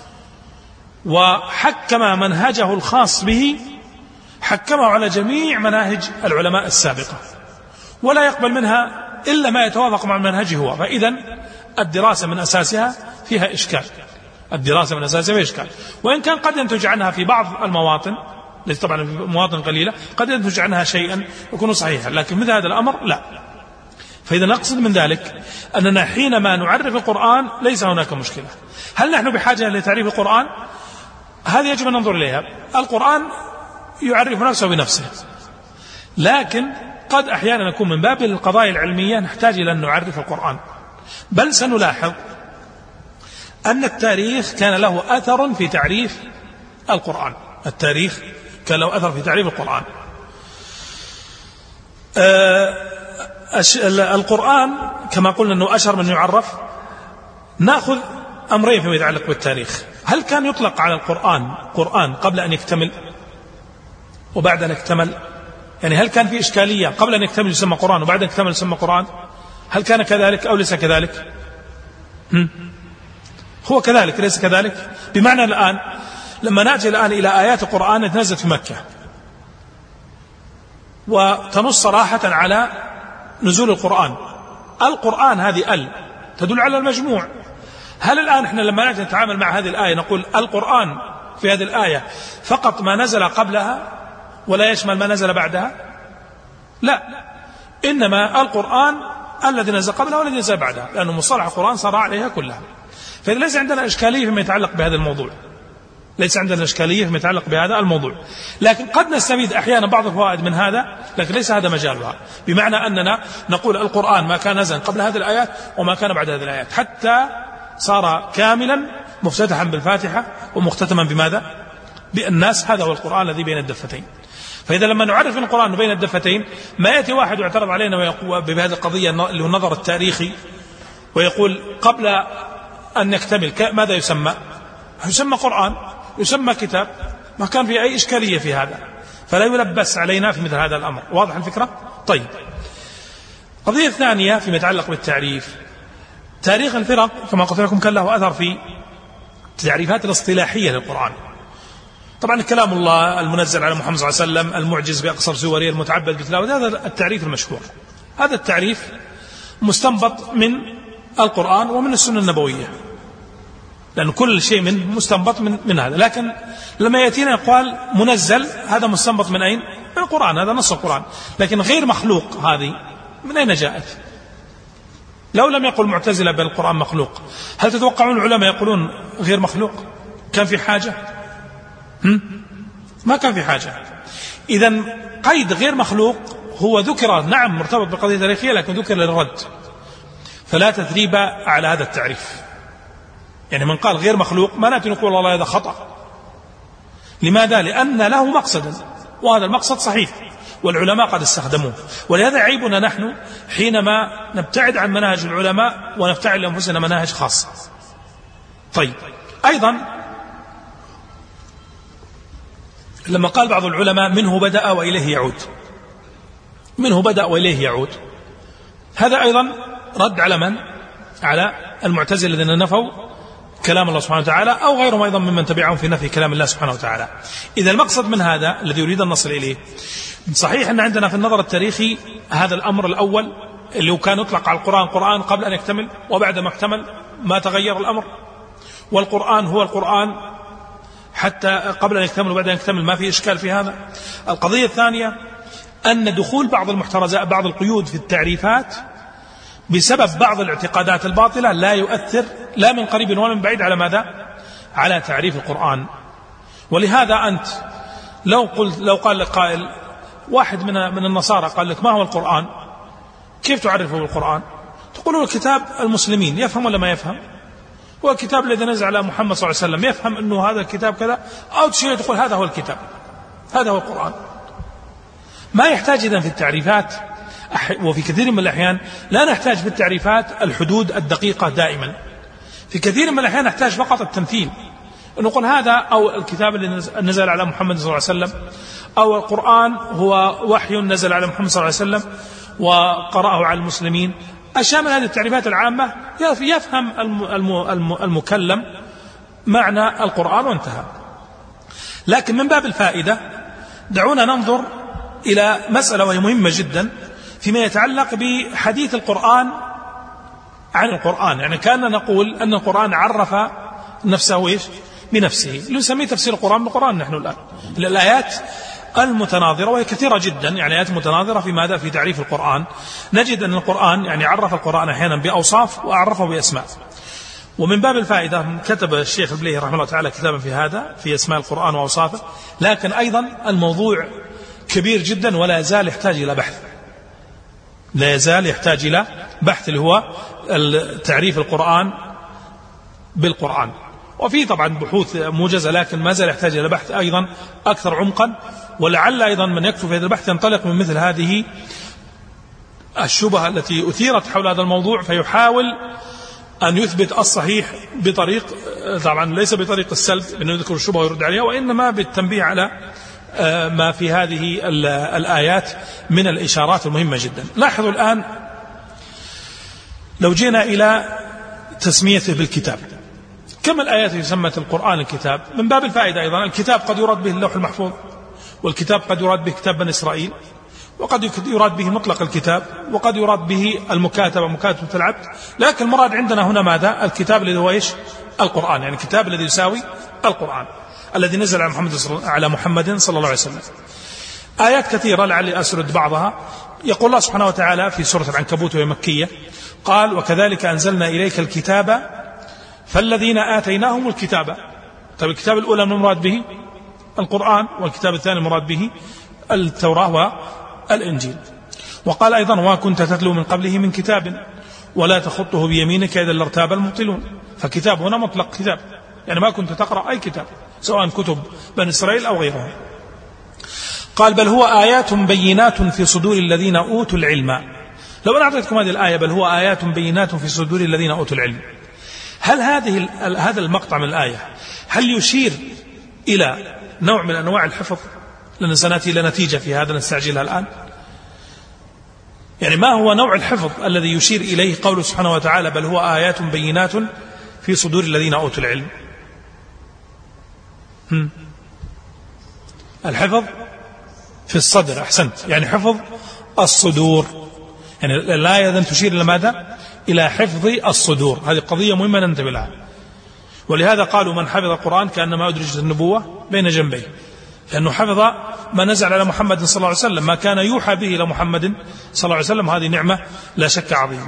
وحكم منهجه الخاص به، حكمه على جميع مناهج العلماء السابقة، ولا يقبل منها إلا ما يتوافق مع منهجه هو. فإذا الدراسة من أساسها فيها إشكال، الدراسة من أساسها فيها إشكال، وإن كان قد ينتج عنها في بعض المواطن ليس طبعا في مواطن قليلة قد ينتج عنها شيئا يكون صحيحا، لكن مثل هذا الأمر لا. فإذا نقصد من ذلك أننا حينما نعرف القرآن ليس هناك مشكلة. هل نحن بحاجة لتعريف القرآن؟ هذه يجب أن ننظر إليها. القرآن يعرف نفسه بنفسه، لكن قد أحيانا نكون من باب القضايا العلمية نحتاج إلى أن نعرف القرآن. بل سنلاحظ أن التاريخ كان له أثر في تعريف القرآن. التاريخ كان له أثر في تعريف القرآن. القرآن كما قلنا أنه أشهر من يعرف. نأخذ أمرين فيما يتعلق بالتاريخ. هل كان يطلق على القرآن قرآن قبل أن يكتمل وبعد أن يكتمل؟ يعني هل كان في إشكالية قبل أن يكتمل يسمى قرآن وبعد أن يكتمل يسمى قرآن؟ هل كان كذلك أو ليس كذلك؟ هم؟ هو كذلك ليس كذلك. بمعنى الآن لما نأتي الآن إلى آيات القرآن تنزلت في مكة وتنص صراحة على نزول القرآن، القرآن هذه ال تدل على المجموع. هل الآن احنا لما نأتي نتعامل مع هذه الآية نقول القرآن في هذه الآية فقط ما نزل قبلها ولا يشمل ما نزل بعدها؟ لا، إنما القرآن الذي نزل قبلها والذي نزل بعدها، لأنه مصطلح القرآن صار عليها كلها. فإذا ليس عندنا إشكالية فيما يتعلق بهذا الموضوع، ليس عندنا إشكالية فيما يتعلق بهذا الموضوع. لكن قد نستفيد أحيانا بعض الفوائد من هذا، لكن ليس هذا مجالها. بمعنى أننا نقول القرآن ما كان نزل قبل هذه الآيات وما كان بعد هذه الآيات، حتى صار كاملا مفتتحا بالفاتحة ومختتما بماذا؟ بالناس. هذا هو القرآن الذي بين الدفتين. فإذا لما نعرف القرآن بين الدفتين ما يأتي واحد ويعترض علينا ويقول بهذه القضية اللي هو النظر التاريخي ويقول قبل أن يكتمل ماذا يسمى؟ يسمى قرآن، يسمى كتاب، ما كان في أي إشكالية في هذا، فلا يلبس علينا في مثل هذا الأمر. واضح الفكرة؟ طيب، قضية ثانية فيما يتعلق بالتعريف. تاريخ الفرق كما قلت لكم كان له أثر في التعريفات الاصطلاحية للقرآن. طبعا كلام الله المنزل على محمد صلى الله عليه وسلم، المعجز بأقصر سوره، المتعبد بتلاوة، هذا التعريف المشهور. هذا التعريف مستنبط من القرآن ومن السنة النبوية، لأن كل شيء من مستنبط من, من هذا. لكن لما يأتينا يقال منزل، هذا مستنبط من أين؟ من القرآن، هذا نص القرآن. لكن غير مخلوق هذه من أين جاءت؟ لو لم يقل معتزلة بأن القرآن مخلوق، هل تتوقعون العلماء يقولون غير مخلوق؟ كان في حاجة؟ هم؟ ما كان في حاجة. إذن قيد غير مخلوق هو ذكر، نعم مرتبط بالقضية التاريخية، لكن ذكر للرد، فلا تثريب على هذا التعريف. يعني من قال غير مخلوق ما نأتي نقول والله هذا خطأ. لماذا؟ لأن له مقصدا، وهذا المقصد صحيح والعلماء قد استخدموه. ولهذا عيبنا نحن حينما نبتعد عن مناهج العلماء ونفتعل لأنفسنا مناهج خاصة. طيب، أيضا لما قال بعض العلماء منه بدأ وإليه يعود، منه بدأ وإليه يعود، هذا أيضا رد على من؟ على المعتزلة الذين نفوا كلام الله سبحانه وتعالى، أو غيرهم أيضا ممن تبعهم في نفي كلام الله سبحانه وتعالى. إذا المقصد من هذا الذي يريد أن نصل إليه، صحيح أن عندنا في النظر التاريخي هذا الأمر الأول اللي كان يطلق على القرآن قرآن قبل أن يكتمل، وبعد ما اكتمل ما تغير الأمر، والقرآن هو القرآن حتى قبل أن يكتمل وبعد أن يكتمل، ما في إشكال في هذا. القضية الثانية أن دخول بعض المحترزات، بعض القيود في التعريفات بسبب بعض الاعتقادات الباطلة لا يؤثر لا من قريب ولا من بعيد على ماذا؟ على تعريف القرآن. ولهذا أنت لو قلت لو قال لك قائل، واحد من من النصارى قال لك ما هو القرآن؟ كيف تعرفه بالقرآن؟ تقول له كتاب المسلمين، يفهم ولا ما يفهم؟ هو الكتاب الذي نزل على محمد صلى الله عليه وسلم، يفهم أنه هذا الكتاب كذا، أو تشير تقول هذا هو الكتاب، هذا هو القرآن. ما يحتاج إذن في التعريفات، وفي كثير من الأحيان لا نحتاج في التعريفات الحدود الدقيقة دائما. في كثير من الأحيان نحتاج فقط التمثيل، نقول هذا أو الكتاب اللي نزل على محمد صلى الله عليه وسلم، أو القرآن هو وحي نزل على محمد صلى الله عليه وسلم وقرأه على المسلمين. أشياء من هذه التعريفات العامة يفهم المكلم معنى القرآن وانتهى. لكن من باب الفائدة دعونا ننظر إلى مسألة وهي مهمة جدا فيما يتعلق بحديث القرآن عن القرآن. يعني كان نقول أن القرآن عرف نفسه إيش؟ بنفسه. نسميه تفسير القرآن بالقرآن نحن الآن. الآيات المتناظرة وهي كثيرة جدا، يعني آيات متناظرة في ماذا؟ في تعريف القرآن. نجد أن القرآن يعني عرف القرآن أحيانا بأوصاف وأعرفه بأسماء. ومن باب الفائدة كتب الشيخ البليهي رحمه الله تعالى كتابا في هذا في أسماء القرآن وأوصافه، لكن أيضا الموضوع كبير جدا ولا يزال يحتاج إلى بحث، لا يزال يحتاج إلى بحث اللي هو تعريف القرآن بالقرآن. وفي طبعا بحوث موجزة، لكن ما زال يحتاج إلى بحث أيضا أكثر عمقا. ولعل أيضا من يكتب في هذا البحث ينطلق من مثل هذه الشبهة التي أثيرت حول هذا الموضوع، فيحاول أن يثبت الصحيح بطريق، طبعا ليس بطريق السلب أنه يذكر الشبهة ويرد عليها، وإنما بالتنبيه على ما في هذه الآيات من الإشارات المهمة جدا. لاحظوا الآن لو جينا إلى تسميته بالكتاب، كما الآيات سمت القرآن الكتاب، من باب الفائدة أيضا الكتاب قد يراد به اللوح المحفوظ، والكتاب قد يراد به كتاب بني إسرائيل، وقد يراد به مطلق الكتاب، وقد يراد به المكاتبة مكاتبة العبد. لكن المراد عندنا هنا ماذا؟ الكتاب الذي هو إيش؟ القرآن، يعني الكتاب الذي يساوي القرآن الذي نزل على محمد على محمد صلى الله عليه وسلم. آيات كثيرة لعلي أسرد بعضها. يقول الله سبحانه وتعالى في سورة العنكبوت وهي مكية، قال: وكذلك أنزلنا إليك الكتاب فالذين آتيناهم الكتاب. طيب الكتاب الأولى المراد به القرآن، والكتاب الثاني المراد به التوراة والإنجيل. وقال أيضا: وما كنت تتلو من قبله من كتاب ولا تخطه بيمينك إذا لارتاب المبطلون. فكتاب هنا مطلق كتاب، يعني ما كنت تقرأ أي كتاب سواء كتب بني إسرائيل أو غيرهم. قال: بل هو آيات بينات في صدور الذين أوتوا العلم. لو أنا أعطيتكم هذه الآية بل هو آيات بينات في صدور الذين أوتوا العلم، هل هذه هذا المقطع من الآية هل يشير إلى نوع من أنواع الحفظ؟ لأن سنأتي إلى نتيجة في هذا نستعجلها الآن. يعني ما هو نوع الحفظ الذي يشير إليه قوله سبحانه وتعالى: بل هو آيات بينات في صدور الذين أوتوا العلم؟ هم. الحفظ في الصدر، أحسنت، يعني حفظ الصدور، يعني الآية إذن تشير إلى ماذا؟ إلى حفظ الصدور. هذه قضية مهمة ننتبه لها. ولهذا قالوا من حفظ القرآن كأنما أدرجت النبوة بين جنبيه، لأنه حفظ ما نزل على محمد صلى الله عليه وسلم، ما كان يوحى به إلى محمد صلى الله عليه وسلم. هذه نعمة لا شك عظيمة.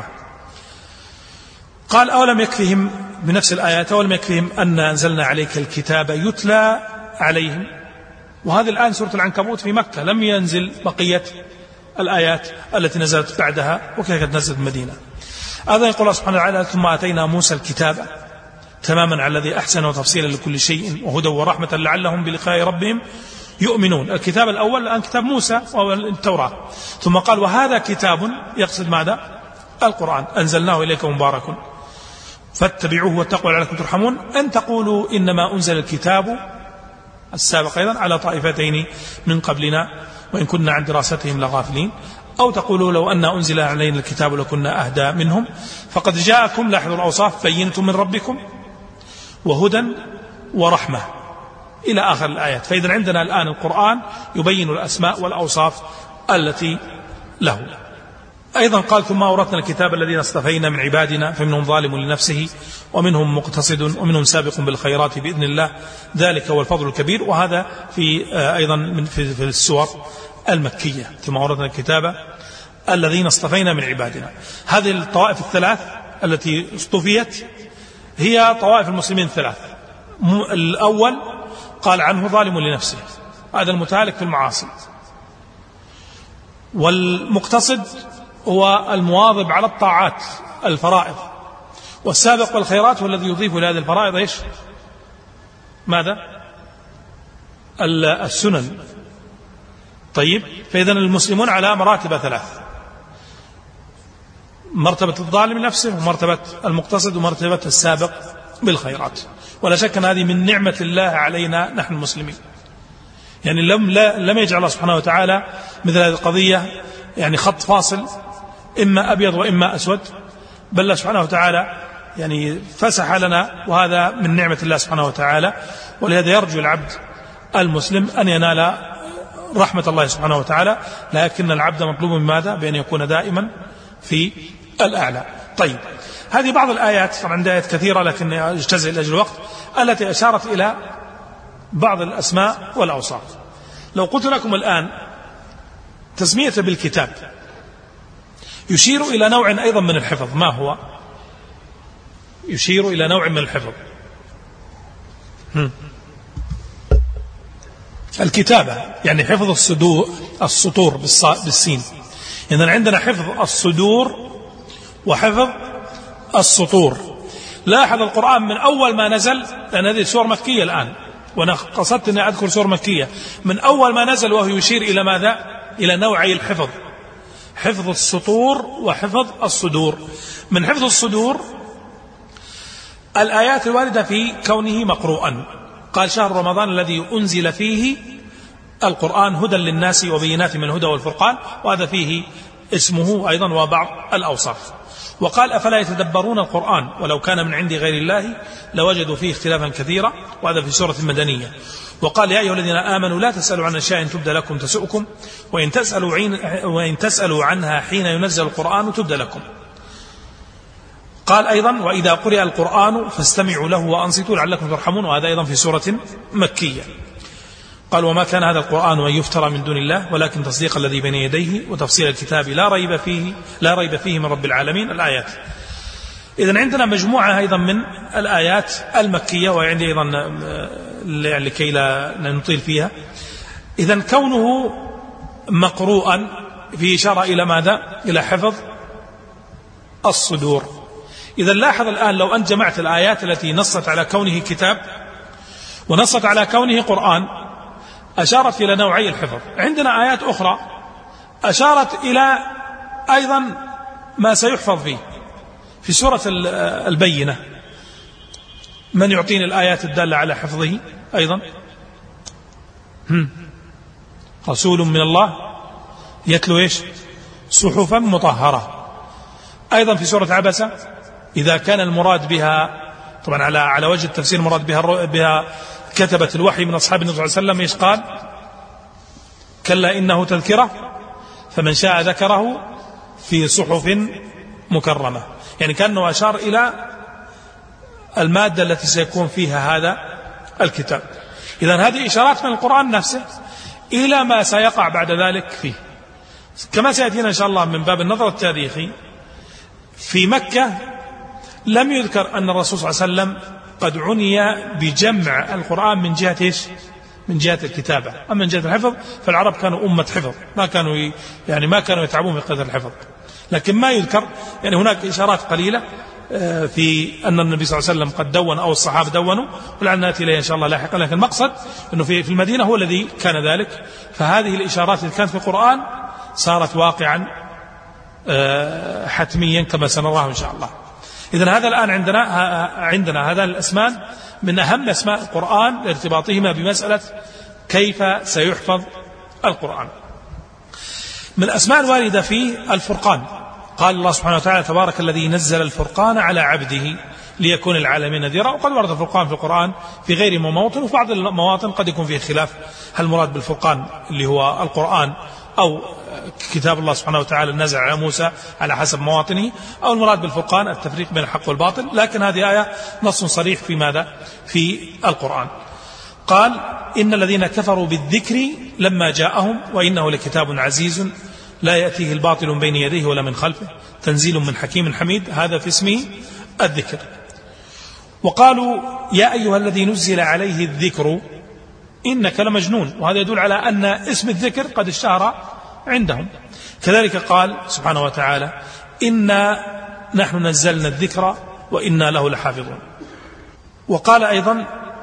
قال: أولم يكفيهم، بنفس الآيات: أولم يكفيهم أن أنزلنا عليك الكتاب يتلى عليهم. وهذه الآن سورة العنكبوت في مكة، لم ينزل بقية الآيات التي نزلت بعدها وكانت نزلت المدينة. هذا يقول الله سبحانه وتعالى: ثم آتينا موسى الكتاب تماما على الذي أحسن وتفصيلا لكل شيء وهدى ورحمة لعلهم بلقاء ربهم يؤمنون. الكتاب الأول الآن كتاب موسى والتوراة. ثم قال: وهذا كتاب، يقصد ماذا؟ القرآن، أنزلناه إليك مبارك فاتبعوه واتقوا لعلكم ترحمون أن تقولوا إنما أنزل الكتاب السابق أيضا على طائفتين من قبلنا وإن كنا عن دراستهم لغافلين، أو تقولوا لو أن أنزل علينا الكتاب لكنا أهدى منهم. فقد جاءكم، لاحظوا الأوصاف، بينة من ربكم وهدى ورحمة إلى آخر الآيات. فإذا عندنا الآن القرآن يبين الأسماء والأوصاف التي له. أيضا قال: ثم أورثنا الكتاب الذين اصطفينا من عبادنا فمنهم ظالم لنفسه ومنهم مقتصد ومنهم سابق بالخيرات بإذن الله ذلك هو الفضل الكبير. وهذا في أيضا من في السور المكية: ثم أورثنا الكتاب الذين اصطفينا من عبادنا. هذه الطوائف الثلاث التي اصطفيت هي طوائف المسلمين الثلاث. الأول قال عنه ظالم لنفسه، هذا المتهالك في المعاصي. والمقتصد هو المواظب على الطاعات الفرائض. والسابق والخيرات هو الذي يضيف إلى هذه الفرائض إيش؟ ماذا؟ السنن. طيب، فإذا المسلمون على مراتب ثلاث: مرتبة الظالم لنفسه، ومرتبة المقتصد، ومرتبة السابق بالخيرات. ولا شك أن هذه من نعمة الله علينا نحن المسلمين. يعني لم لا لم يجعل الله سبحانه وتعالى مثل هذه القضية يعني خط فاصل إما أبيض وإما أسود، بل الله سبحانه وتعالى يعني فسح لنا، وهذا من نعمة الله سبحانه وتعالى. ولهذا يرجو العبد المسلم أن ينال رحمة الله سبحانه وتعالى، لكن العبد مطلوب من ماذا؟ بأن يكون دائما في الأعلى. طيب، هذه بعض الآيات، طبعا عندها آيات كثيرة لكن اجتزئ لأجل الوقت، التي أشارت إلى بعض الأسماء والأوصاف. لو قلت لكم الآن تسمية بالكتاب يشير إلى نوع أيضا من الحفظ، ما هو؟ يشير إلى نوع من الحفظ. هم. الكتابة يعني حفظ الصدور، السطور بالسين. إذن عندنا حفظ الصدور وحفظ السطور. لاحظ القرآن من أول ما نزل، لأن هذه سور مكية الآن، وأنا قصدت أن أذكر سور مكية، من أول ما نزل وهو يشير إلى ماذا؟ إلى نوعي الحفظ، حفظ السطور وحفظ الصدور. من حفظ الصدور الآيات الواردة في كونه مقروءا. قال شهر رمضان الذي أنزل فيه القرآن هدى للناس وبينات من الهدى والفرقان، وهذا فيه اسمه أيضا وبعض الأوصاف. وقال أفلا يتدبرون القرآن ولو كان من عند غير الله لوجدوا فيه اختلافا كثيرا، وهذا في سورة المدنية. وقال يا أيها الذين آمنوا لا تسألوا عن أشياء تبدى لكم تسؤكم وإن تسألوا, وإن تسألوا عنها حين ينزل القرآن تبدى لكم. قال أيضا وإذا قرئ القرآن فاستمعوا له وأنصتوا لعلكم ترحمون، وهذا أيضا في سورة مكية. قال وما كان هذا القرآن أن يفترى من دون الله ولكن تصديق الذي بين يديه وتفصيل الكتاب لا ريب فيه لا ريب فيه من رب العالمين، الآيات. إذن عندنا مجموعة أيضا من الآيات المكية، وعندي أيضا لكي لا نطيل فيها. إذن كونه مقروءا في إشارة إلى ماذا؟ إلى حفظ الصدور. إذا لاحظ الآن لو أن جمعت الآيات التي نصت على كونه كتاب ونصت على كونه قرآن أشارت إلى نوعي الحفظ. عندنا آيات أخرى أشارت إلى أيضا ما سيحفظ فيه. في سورة البينة من يعطيني الآيات الدالة على حفظه أيضا؟ هم. رسول من الله يتلو إيش؟ صحفا مطهرة. أيضا في سورة عبسة إذا كان المراد بها، طبعا على على وجه التفسير المراد بها بها كتبت الوحي من أصحاب النبي صلى الله عليه وسلم، إيش قال؟ كلا إنه تذكرة فمن شاء ذكره في صحف مكرمة. يعني كأنه أشار إلى المادة التي سيكون فيها هذا الكتاب. إذن هذه إشارات من القرآن نفسه إلى ما سيقع بعد ذلك فيه، كما سيأتينا إن شاء الله من باب النظر التاريخي. في مكة لم يذكر أن الرسول صلى الله عليه وسلم قد عني بجمع القرآن من جهة إيش؟ من جهة الكتابة. أما من جهة الحفظ فالعرب كانوا أمة حفظ، ما كانوا يعني ما كانوا يتعبون في قضية الحفظ، لكن ما يذكر يعني هناك إشارات قليلة في أن النبي صلى الله عليه وسلم قد دون أو الصحابة دونوا، ولعل نأتي إليه إن شاء الله لاحقا. لكن المقصد أنه في في المدينة هو الذي كان ذلك، فهذه الإشارات التي كانت في القرآن صارت واقعا حتميا كما سنراه إن شاء الله. إذن هذا الآن عندنا عندنا هذا الأسمان من أهم أسماء القرآن لارتباطهما بمسألة كيف سيحفظ القرآن. من الأسماء الواردة فيه الفرقان. قال الله سبحانه وتعالى تبارك الذي نزل الفرقان على عبده ليكون العالمين نذيرا. وقد ورد الفرقان في القرآن في غير مواطن، وفي بعض المواطن قد يكون فيه خلاف هل المراد بالفرقان اللي هو القرآن أو كتاب الله سبحانه وتعالى النازل على موسى على حسب مواطنه، أو المراد بالفرقان التفريق بين الحق والباطل. لكن هذه آية نص صريح في ماذا؟ في القرآن. قال إن الذين كفروا بالذكر لما جاءهم وإنه لكتاب عزيز لا يأتيه الباطل من بين يديه ولا من خلفه تنزيل من حكيم حميد، هذا في اسمه الذكر. وقالوا يا أيها الذي نزل عليه الذكر إنك لمجنون، وهذا يدل على أن اسم الذكر قد اشتهر عندهم. كذلك قال سبحانه وتعالى إنا نحن نزلنا الذكر وإنا له لحافظون. وقال أيضا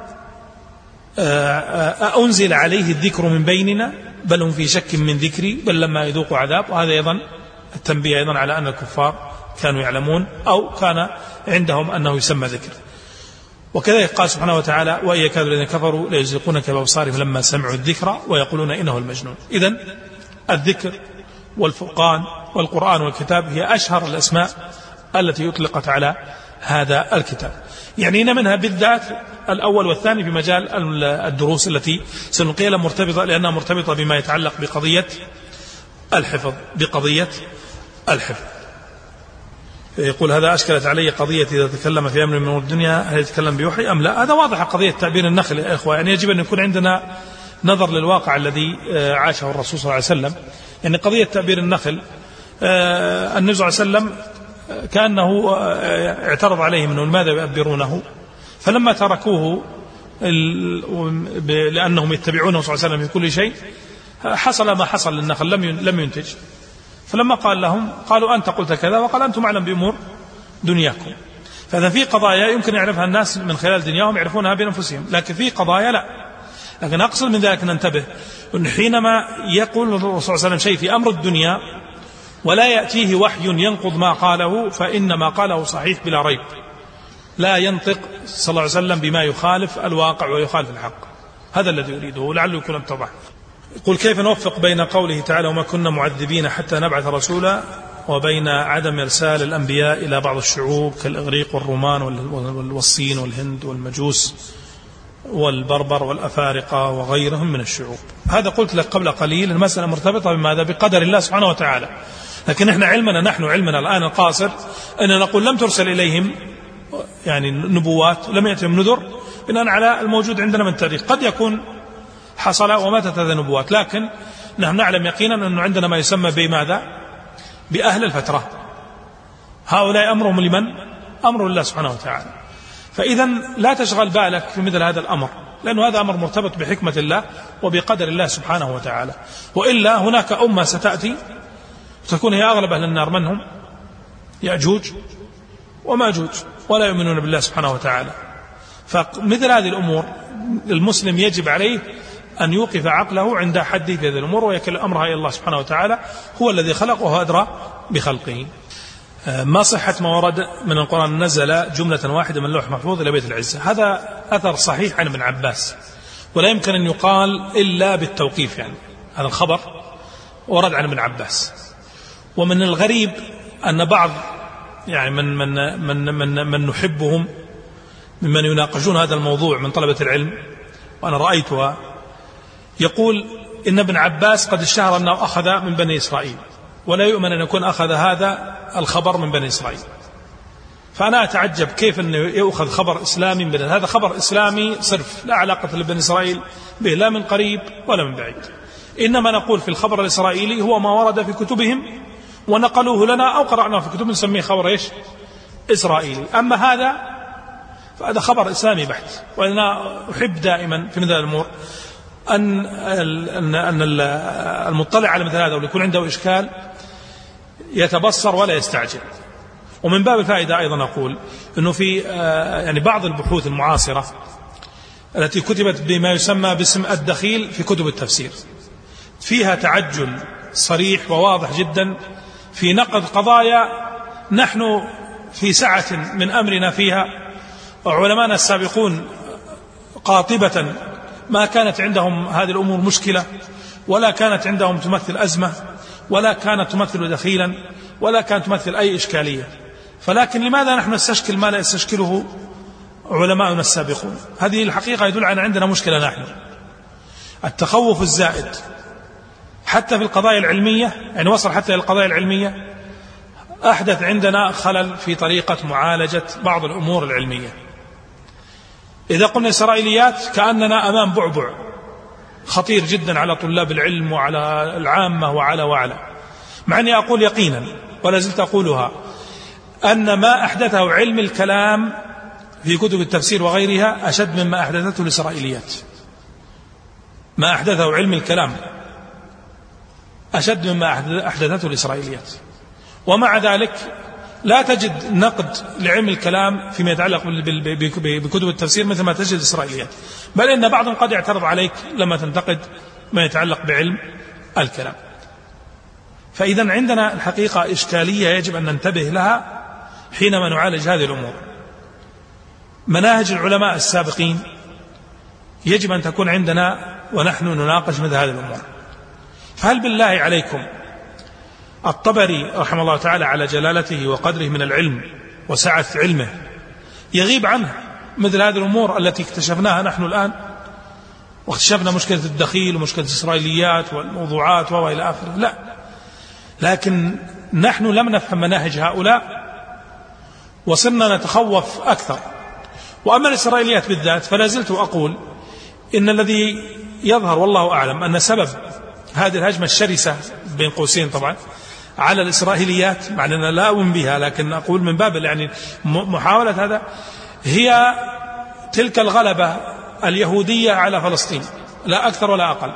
أنزل عليه الذكر من بيننا بل هم في شك من ذكري بل لما يذوقوا عذاب، وهذا أيضا التنبيه أيضا على أن الكفار كانوا يعلمون أو كان عندهم أنه يسمى ذكر. وكذلك قال سبحانه وتعالى وإن يكاد الذين كفروا ليزلقونك بأبصارهم لما سمعوا الذكر ويقولون إنه المجنون. إذن الذكر والفرقان والقرآن والكتاب هي أشهر الأسماء التي أطلقت على هذا الكتاب. يعني منها بالذات الأول والثاني في مجال الدروس التي سنلقيها مرتبطة، لأنها مرتبطة بما يتعلق بقضية الحفظ بقضية الحفظ. يقول هذا أشكلت علي قضية إذا تكلم في أمر من أمور الدنيا هل يتكلم بوحي أم لا. هذا واضح قضية تعبير النخل يا إخوة، يعني يجب أن يكون عندنا نظر للواقع الذي عاشه الرسول صلى الله عليه وسلم. يعني قضية تعبير النخل النبي صلى الله عليه وسلم كأنه اعترض عليهم أنه لماذا يؤبرونه، فلما تركوه لأنهم يتبعونه صلى الله عليه وسلم في كل شيء حصل ما حصل للنخل لم ينتج. فلما قال لهم قالوا أنت قلت كذا، وقال أنتم أعلم بأمور دنياكم. فإذا في قضايا يمكن يعرفها الناس من خلال دنياهم يعرفونها بأنفسهم، لكن في قضايا لا. لكن أقصد من ذلك ننتبه أن حينما يقول الرسول صلى الله عليه وسلم شيء في أمر الدنيا ولا يأتيه وحي ينقض ما قاله فإن ما قاله صحيح بلا ريب، لا ينطق صلى الله عليه وسلم بما يخالف الواقع ويخالف الحق. هذا الذي يريده، لعله يكون اتضح. يقول كيف نوفق بين قوله تعالى وما كنا معذبين حتى نبعث رسولا وبين عدم إرسال الأنبياء إلى بعض الشعوب كالإغريق والرومان والصين والهند والمجوس والبربر والأفارقة وغيرهم من الشعوب. هذا قلت لك قبل قليل المسألة مرتبطة بماذا؟ بقدر الله سبحانه وتعالى. لكن احنا علمنا نحن علمنا الآن القاصر أن نقول لم ترسل إليهم يعني نبوات، لم يأتهم نذر بناء على الموجود عندنا من التاريخ. قد يكون حصل وماتت هذه النبوات، لكن نحن نعلم يقينا أنه عندنا ما يسمى بماذا؟ بأهل الفترة. هؤلاء أمرهم لمن؟ أمر الله سبحانه وتعالى. فإذا لا تشغل بالك في مثل هذا الأمر، لأنه هذا أمر مرتبط بحكمة الله وبقدر الله سبحانه وتعالى. وإلا هناك أمة ستأتي تكون هي أغلب أهل النار، من هم؟ يأجوج وماجوج، ولا يؤمنون بالله سبحانه وتعالى. فمثل هذه الأمور المسلم يجب عليه أن يوقف عقله عند حد في هذه الأمور ويكل أمرها إلى الله سبحانه وتعالى، هو الذي خلقه وهو أدرى بخلقه. ما صحة ما ورد من القرآن نزل جملة واحدة من لوح محفوظ إلى بيت العزة؟ هذا أثر صحيح عن ابن عباس، ولا يمكن أن يقال إلا بالتوقيف. يعني هذا الخبر ورد عن ابن عباس. ومن الغريب أن بعض يعني من من من من, من نحبهم ممن يناقشون هذا الموضوع من طلبة العلم، وأنا رأيتها، يقول إن ابن عباس قد اشتهر أنه أخذ من بني إسرائيل، ولا يؤمن أن يكون أخذ هذا الخبر من بني إسرائيل. فأنا أتعجب كيف أنه يأخذ خبر إسلامي من بني، هذا خبر إسلامي صرف، لا علاقة لبني إسرائيل به لا من قريب ولا من بعيد. إنما نقول في الخبر الإسرائيلي هو ما ورد في كتبهم ونقلوه لنا أو قرأناه في كتب نسميه خبر إيش؟ إسرائيلي. أما هذا فهذا خبر إسلامي بحت. وأنا أحب دائما في مثل الأمور أن أن المطلع على مثل هذا ويكون عنده إشكال يتبصر ولا يستعجل. ومن باب الفائدة أيضا أقول أنه في يعني بعض البحوث المعاصرة التي كتبت بما يسمى باسم الدخيل في كتب التفسير فيها تعجل صريح وواضح جدا في نقد قضايا نحن في سعة من أمرنا فيها، وعلماءنا السابقون قاطبة ما كانت عندهم هذه الأمور مشكلة، ولا كانت عندهم تمثل أزمة، ولا كانت تمثل دخيلا، ولا كانت تمثل أي إشكالية. فلكن لماذا نحن نستشكل ما لا يستشكله علماءنا السابقون؟ هذه الحقيقة يدل على عندنا مشكلة نحن، التخوف الزائد حتى في القضايا العلمية، يعني وصل حتى إلى القضايا العلمية، أحدث عندنا خلل في طريقة معالجة بعض الأمور العلمية. إذا قلنا إسرائيليات كأننا أمام بعبع خطير جدا على طلاب العلم وعلى العامة وعلى وعلى، مع أني أقول يقينا ولا زلت أقولها أن ما أحدثه علم الكلام في كتب التفسير وغيرها أشد مما أحدثته الإسرائيليات. ما أحدثه علم الكلام أشد مما أحدثته الإسرائيليات. ومع ذلك لا تجد نقد لعلم الكلام فيما يتعلق بكتب التفسير مثل ما تجد الإسرائيليات، بل إن بعضهم قد يعترض عليك لما تنتقد ما يتعلق بعلم الكلام. فإذا عندنا الحقيقة إشكالية يجب أن ننتبه لها حينما نعالج هذه الأمور. مناهج العلماء السابقين يجب أن تكون عندنا ونحن نناقش مثل هذه الأمور. فهل بالله عليكم الطبري رحمه الله تعالى على جلالته وقدره من العلم وسعة علمه يغيب عنه مثل هذه الأمور التي اكتشفناها نحن الآن، واكتشفنا مشكلة الدخيل ومشكلة الإسرائيليات والموضوعات وإلى آخره؟ لا، لكن نحن لم نفهم مناهج هؤلاء وصرنا نتخوف أكثر. وأما الإسرائيليات بالذات فلا زلت أقول إن الذي يظهر والله أعلم أن سبب هذه الهجمة الشرسة بين قوسين طبعا على الإسرائيليات، مع أننا لا أؤمن بها لكن أقول من باب يعني محاولة هذا، هي تلك الغلبة اليهودية على فلسطين، لا أكثر ولا أقل.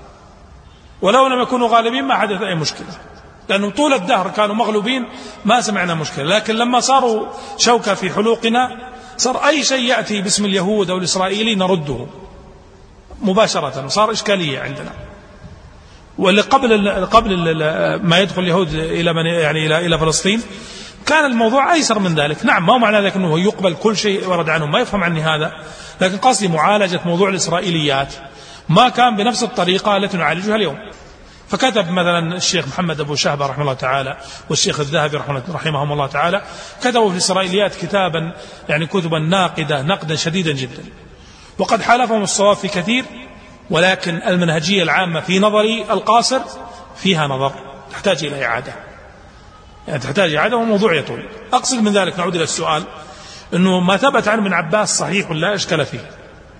ولو لم يكونوا غالبين ما حدث أي مشكلة، لأنه طول الدهر كانوا مغلوبين ما سمعنا مشكلة. لكن لما صاروا شوكة في حلوقنا صار أي شيء يأتي باسم اليهود أو الإسرائيلي نرده مباشرة، وصار إشكالية عندنا. واللي قبل قبل ما يدخل اليهود إلى من يعني إلى إلى فلسطين كان الموضوع أيسر من ذلك. نعم، ما معنى ذلك أنه يقبل كل شيء ورد عنهم، ما يفهم عني هذا، لكن قصدي معالجة موضوع الإسرائيليات ما كان بنفس الطريقة التي نعالجها اليوم. فكتب مثلا الشيخ محمد أبو شهبة رحمه الله تعالى والشيخ الذهبي رحمهم الله تعالى كتبوا في الإسرائيليات كتابا يعني كتبا ناقدة نقدا شديدا جدا، وقد حالفهم الصواب في كثير، ولكن المنهجية العامة في نظري القاصر فيها نظر تحتاج إلى إعادة، يعني تحتاج إعادة وموضوع يطول. أقصد من ذلك نعود إلى السؤال أنه ما ثبت عن ابن عباس صحيح لا إشكال فيه.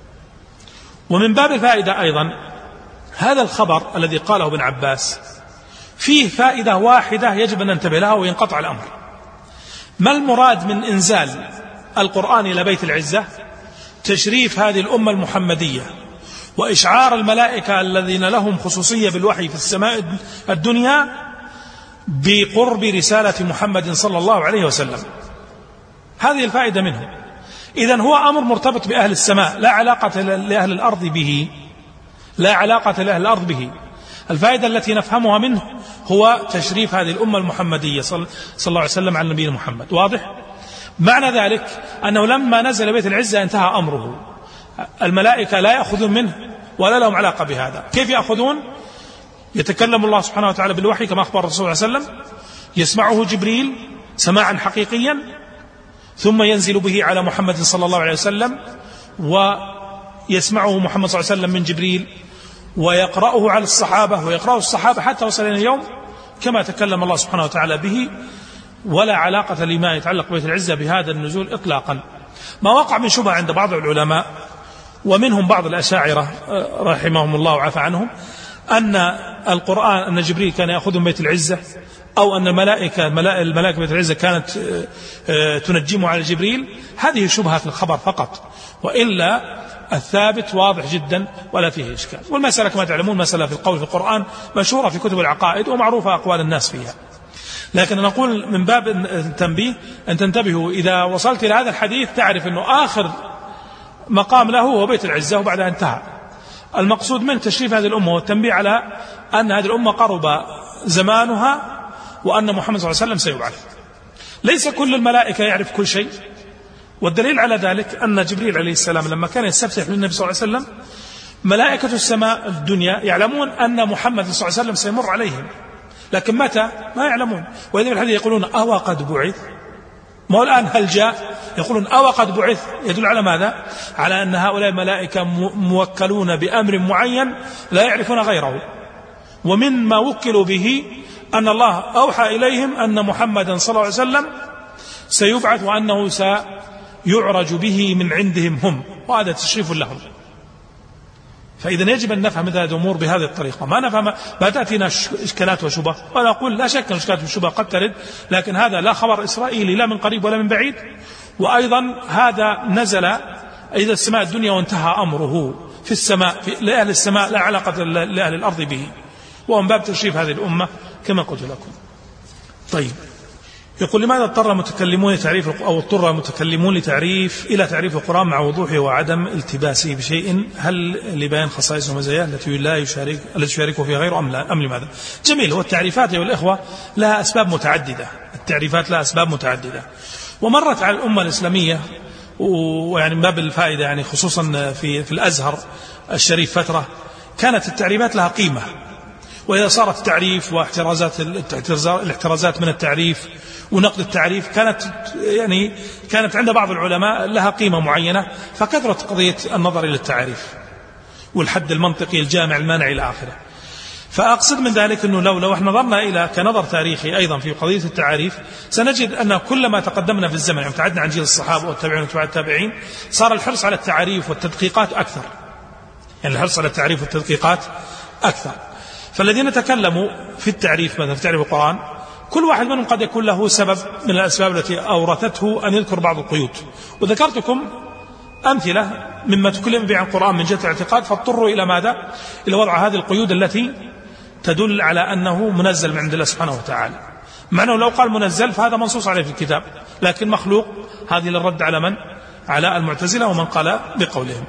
ومن باب الفائدة أيضا هذا الخبر الذي قاله ابن عباس فيه فائدة واحدة يجب أن ننتبه لها وينقطع الأمر. ما المراد من إنزال القرآن إلى بيت العزة؟ تشريف هذه الأمة المحمدية وإشعار الملائكة الذين لهم خصوصية بالوحي في السماء الدنيا بقرب رسالة محمد صلى الله عليه وسلم. هذه الفائدة منه. إذن هو أمر مرتبط بأهل السماء، لا علاقة لأهل الأرض به، لا علاقة لأهل الأرض به. الفائدة التي نفهمها منه هو تشريف هذه الأمة المحمدية صلى الله عليه وسلم على نبينا محمد. واضح؟ معنى ذلك أنه لما نزل بيت العزة انتهى أمره، الملائكة لا يأخذون منه ولا لهم علاقة بهذا. كيف يأخذون؟ يتكلم الله سبحانه وتعالى بالوحي كما أخبر الرسول صلى الله عليه وسلم، يسمعه جبريل سماعا حقيقيا، ثم ينزل به على محمد صلى الله عليه وسلم ويسمعه محمد صلى الله عليه وسلم من جبريل ويقرأه على الصحابة ويقرأه الصحابة حتى وصل إلى اليوم كما تكلم الله سبحانه وتعالى به، ولا علاقة لما يتعلق ببيت العزة بهذا النزول إطلاقا. ما وقع من شبهة عند بعض العلماء ومنهم بعض الأشاعرة رحمهم الله وعفى عنهم أن القرآن أن جبريل كان يأخذ من بيت العزة، أو أن الملائكة الملائكة بيت العزة كانت تنجمه على جبريل. هذه شبهة في الخبر فقط، وإلا الثابت واضح جدا ولا فيه إشكال. والمسألة كما تعلمون مسألة في القول في القرآن مشهورة في كتب العقائد ومعروفة أقوال الناس فيها. لكن نقول من باب التنبيه أن تنتبهوا إذا وصلت إلى هذا الحديث تعرف أنه آخر مقام له هو بيت العزة وبعدها انتهى. المقصود من تشريف هذه الأمة والتنبيه على أن هذه الأمة قرب زمانها وأن محمد صلى الله عليه وسلم سيبعث. ليس كل الملائكة يعرف كل شيء، والدليل على ذلك أن جبريل عليه السلام لما كان يستفتح للنبي صلى الله عليه وسلم ملائكة السماء الدنيا يعلمون أن محمد صلى الله عليه وسلم سيمر عليهم، لكن متى ما يعلمون. وإذا بالحديث يقولون أو قد بعث، ما الآن هل جاء، يقولون أو قد بعث، يدل على ماذا؟ على أن هؤلاء الملائكة موكلون بأمر معين لا يعرفون غيره. ومن ما وكلوا به أن الله أوحى إليهم أن محمدا صلى الله عليه وسلم سيبعث وأنه سيعرج به من عندهم هم، وهذا تشريف لهم. فإذا يجب أن نفهم هذه الأمور بهذه الطريقة، ما نفهم ما تأتينا إشكالات وشبه. وأنا أقول لا شك أن إشكالات وشبه قد ترد، لكن هذا لا خبر إسرائيلي لا من قريب ولا من بعيد. وأيضا هذا نزل إذا السماء الدنيا وانتهى أمره في السماء، في لأهل السماء لا علاقة لأهل الأرض به، وهم باب تشريف هذه الأمة كما قلت لكم. طيب، يقول لماذا اضطر المتكلمون لتعريف أو اضطر المتكلمون لتعريف إلى تعريف القرآن مع وضوحه وعدم التباسه بشيء؟ هل لبيان خصائص ومزاياه التي لا يشارك التي يشاركه فيها غيره أم لا أم لماذا؟ جميل. والتعريفات يا الإخوة لها أسباب متعددة، التعريفات لها أسباب متعددة، ومرت على الأمة الإسلامية ويعني من باب الفائدة يعني خصوصا في في الأزهر الشريف فترة كانت التعريفات لها قيمة. وإذا صارت التعريف واحترازات الاحترازات من التعريف ونقد التعريف كانت يعني كانت عند بعض العلماء لها قيمة معينة، فكثرت قضية النظر إلى التعريف والحد المنطقي الجامع المانع إلى آخره. فأقصد من ذلك أنه لو لو احنا نظرنا إلى كنظر تاريخي أيضا في قضية التعاريف سنجد أن كلما تقدمنا في الزمن يعني تعدنا عن جيل الصحابة والتابعين وتبع التابعين صار الحرص على التعاريف والتدقيقات أكثر، يعني الحرص على التعريف والتدقيقات أكثر. فالذين تكلموا في التعريف مثلا في تعريف القرآن كل واحد منهم قد يكون له سبب من الأسباب التي أورثته أن يذكر بعض القيود، وذكرتكم أمثلة مما تكلم به عن القرآن من جهة الاعتقاد، فاضطروا إلى ماذا؟ إلى وضع هذه القيود التي تدل على أنه منزل من عند الله سبحانه وتعالى، مع أنه لو قال منزل فهذا منصوص عليه في الكتاب، لكن مخلوق هذه للرد على من؟ على المعتزلة ومن قال بقولهم.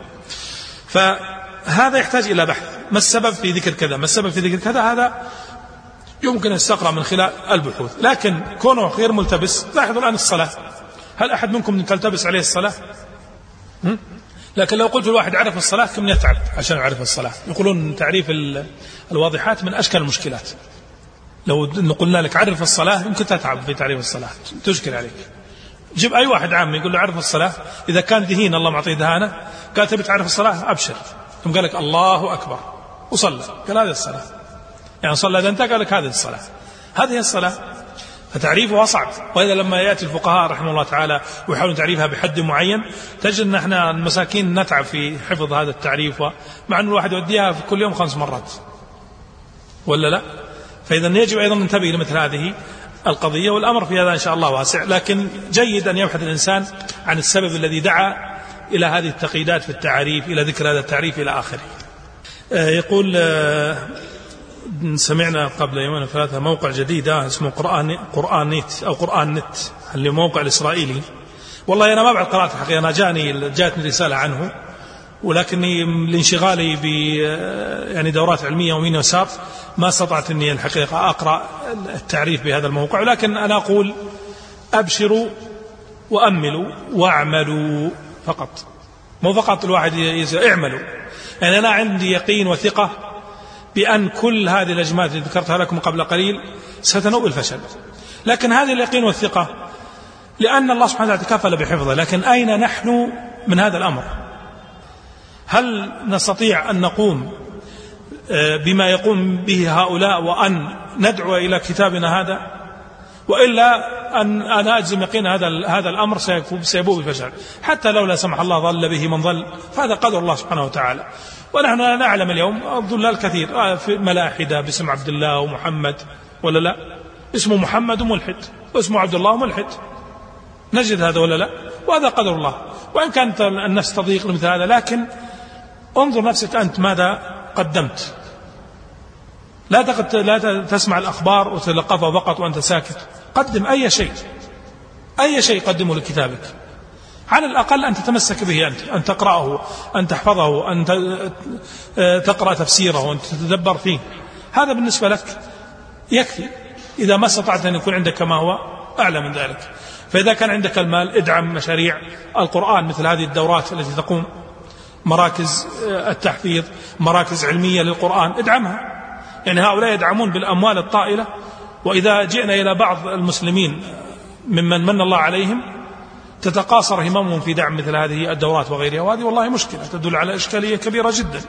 فهذا يحتاج إلى بحث، ما السبب في ذكر كذا، ما السبب في ذكر كذا، هذا يمكن يستقرأ من خلال البحوث. لكن كونه غير ملتبس، لاحظوا الآن الصلاة، هل أحد منكم تلتبس عليه الصلاة؟ لكن لو قلت الواحد عرف الصلاة كم يتعب عشان يعرف الصلاة؟ يقولون تعريف الواضحات من أشكال المشكلات. لو قلنا لك عرف الصلاة يمكن تتعب في تعريف الصلاة، تشكل عليك. جيب أي واحد عام يقول له عرف الصلاة، إذا كان ذهين الله معطيه ذهانة قال تبي تعرف الصلاة أبشر، ثم قال لك الله أكبر وصلى، قال هذه الصلاة، يعني صلى إذا انت قال لك هذه الصلاة، هذه الصلاة، فتعريفها صعب. وإذا لما يأتي الفقهاء رحمه الله تعالى ويحاولون تعريفها بحد معين تجد أن احنا المساكين نتعب في حفظ هذا التعريف، مع أن الواحد يوديها في كل يوم خمس مرات ولا لا. فإذا يجب أيضا ننتبه لمثل هذه القضية، والأمر في هذا إن شاء الله واسع، لكن جيد أن يبحث الإنسان عن السبب الذي دعا إلى هذه التقييدات في التعريف، إلى ذكر هذا التعريف إلى آخره. يقول سمعنا قبل يومين ثلاثة موقع جديد اسمه قرآن قرآن نت أو قرآن نت اللي موقع الإسرائيلي. والله أنا ما بعد قرأت الحقيقة، أنا جاني جاءتني رسالة عنه، ولكني لانشغالي ب يعني دورات علمية ومين وسار ما استطعت أني الحقيقة أقرأ التعريف بهذا الموقع. ولكن أنا أقول أبشروا وأملوا واعملوا فقط، مو فقط الواحد اعملوا. يعني أنا عندي يقين وثقة بأن كل هذه الأجماعات التي ذكرتها لكم قبل قليل ستنوء الفشل، لكن هذه اليقين والثقة لأن الله سبحانه وتعالى تكفل بحفظه. لكن أين نحن من هذا الأمر؟ هل نستطيع أن نقوم بما يقوم به هؤلاء وأن ندعو إلى كتابنا هذا؟ وإلا أن أنا أجزم يقين هذا هذا الأمر سيبوء بالفشل، حتى لو لا سمح الله ضل به من ضل، فهذا قدر الله سبحانه وتعالى. ونحن نعلم اليوم الضلال كثير، في ملاحدة باسم عبد الله ومحمد ولا لا، اسمه محمد وملحد، واسمه عبد الله وملحد، نجد هذا ولا لا، وهذا قدر الله. وإن كانت النفس تضيق لمثل هذا، لكن انظر نفسك أنت ماذا قدمت. لا لا تسمع الأخبار وتلقفها فقط وأنت ساكت، قدم أي شيء، أي شيء قدمه لكتابك، على الأقل أن تتمسك به أنت، أن تقرأه، أن تحفظه، أن تقرأ تفسيره وأن تتدبر فيه، هذا بالنسبة لك يكفي. إذا ما استطعت أن يكون عندك ما هو أعلى من ذلك. فإذا كان عندك المال ادعم مشاريع القرآن مثل هذه الدورات التي تقوم، مراكز التحفيظ، مراكز علمية للقرآن، ادعمها. يعني هؤلاء يدعمون بالأموال الطائلة، وإذا جئنا إلى بعض المسلمين ممن من الله عليهم تتقاصر هممهم في دعم مثل هذه الدورات وغيرها، وهذه والله مشكلة تدل على إشكالية كبيرة جدا.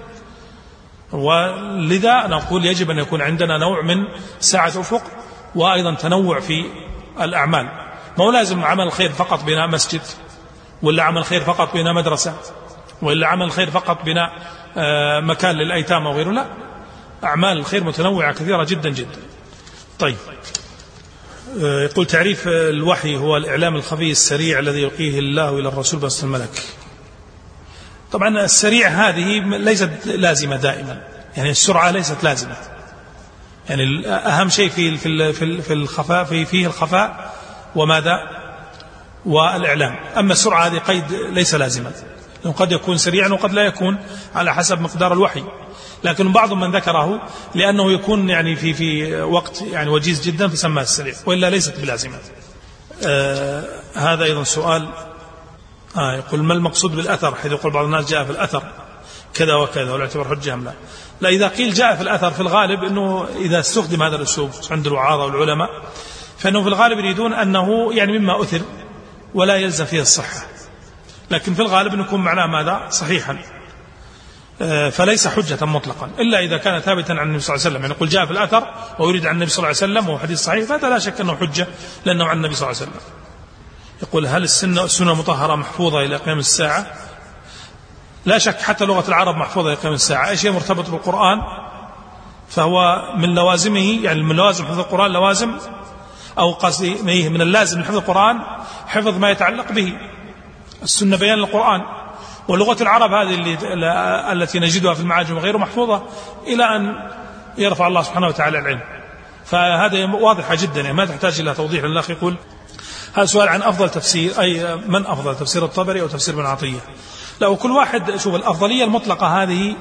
ولذا نقول يجب أن يكون عندنا نوع من سعة أفق، وأيضا تنوع في الأعمال. ما هو لازم عمل الخير فقط بناء مسجد، ولا عمل الخير فقط بناء مدرسة، ولا عمل الخير فقط بناء مكان للأيتام وغيره، لا، أعمال الخير متنوعة كثيرة جدا جدا. طيب، يقول تعريف الوحي هو الإعلام الخفي السريع الذي يلقيه الله إلى الرسول بس الملك. طبعا السريع هذه ليست لازمة دائما، يعني السرعة ليست لازمة، يعني أهم شيء في في في الخفاء في فيه الخفاء وماذا والإعلام. أما السرعة هذه قيد ليس لازما، لأنه قد يكون سريعا وقد لا يكون على حسب مقدار الوحي، لكن بعض من ذكره لأنه يكون يعني في في وقت يعني وجيز جدا فسماه السريع، وإلا ليست بلازمة. آه هذا أيضا سؤال. آه يقول ما المقصود بالأثر، حيث يقول بعض الناس جاء في الأثر كذا وكذا ولا اعتبر حجة أم لا؟ لا، إذا قيل جاء في الأثر في الغالب أنه إذا استخدم هذا الأسلوب عند الوعاظة والعلماء فإنه في الغالب يريدون أنه يعني مما أثر ولا يلزم فيه الصحة، لكن في الغالب أن يكون معناه ماذا صحيحا. فليس حجة مطلقا إلا إذا كان ثابتا عن النبي صلى الله عليه وسلم. يعني يقول جاء في الأثر ويريد عن النبي صلى الله عليه وسلم وهو حديث صحيح، فهذا لا شك أنه حجة لأنه عن النبي صلى الله عليه وسلم. يقول هل السنة السنة مطهرة محفوظة إلى قيام الساعة؟ لا شك حتى لغة العرب محفوظة إلى قيام الساعة. أي شيء مرتبط بالقرآن فهو من لوازمه، يعني من لوازم حفظ القرآن لوازم أو قصدي من اللازم من حفظ القرآن حفظ ما يتعلق به. السنة بيان القرآن، ولغة العرب هذه اللي التي نجدها في المعاجم وغيره محفوظة إلى أن يرفع الله سبحانه وتعالى العلم. فهذا واضحة جدا، يعني ما تحتاج إلى توضيح. الأخ يقول هذا سؤال عن أفضل تفسير، أي من أفضل تفسير الطبري أو تفسير ابن عطية؟ لا، وكل واحد شوف الأفضلية المطلقة هذه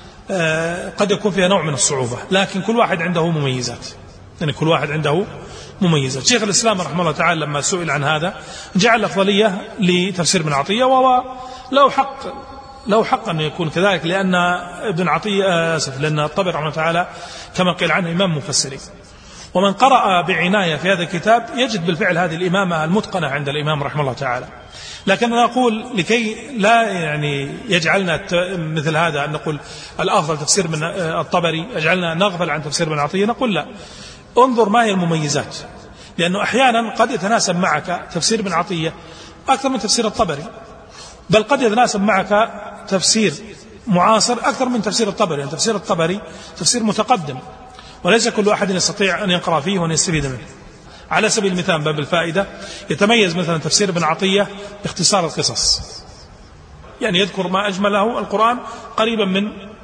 قد يكون فيها نوع من الصعوبة، لكن كل واحد عنده مميزات، يعني كل واحد عنده مميزات. شيخ الإسلام رحمه الله تعالى لما سئل عن هذا جعل الأفضلية لتفسير ابن عطية، وهو له حق له حق أن يكون كذلك، لأن ابن عطية آسف لأن الطبري رحمه الله تعالى كما قيل عنه إمام مفسرين، ومن قرأ بعناية في هذا الكتاب يجد بالفعل هذه الإمامة المتقنة عند الإمام رحمه الله تعالى. لكن أنا أقول لكي لا يعني يجعلنا مثل هذا أن نقول الأفضل تفسير من الطبري يجعلنا نغفل عن تفسير ابن عطية، نقول لا، انظر ما هي المميزات، لأنه أحيانا قد يتناسب معك تفسير ابن عطية أكثر من تفسير الطبري، بل قد يتناسب معك تفسير معاصر أكثر من تفسير الطبري. يعني تفسير الطبري تفسير متقدم وليس كل أحد يستطيع أن يقرأ فيه وأن يستفيد منه. على سبيل المثال باب الفائدة يتميز مثلا تفسير ابن عطية باختصار القصص، يعني يذكر ما أجمله القرآن قريبا من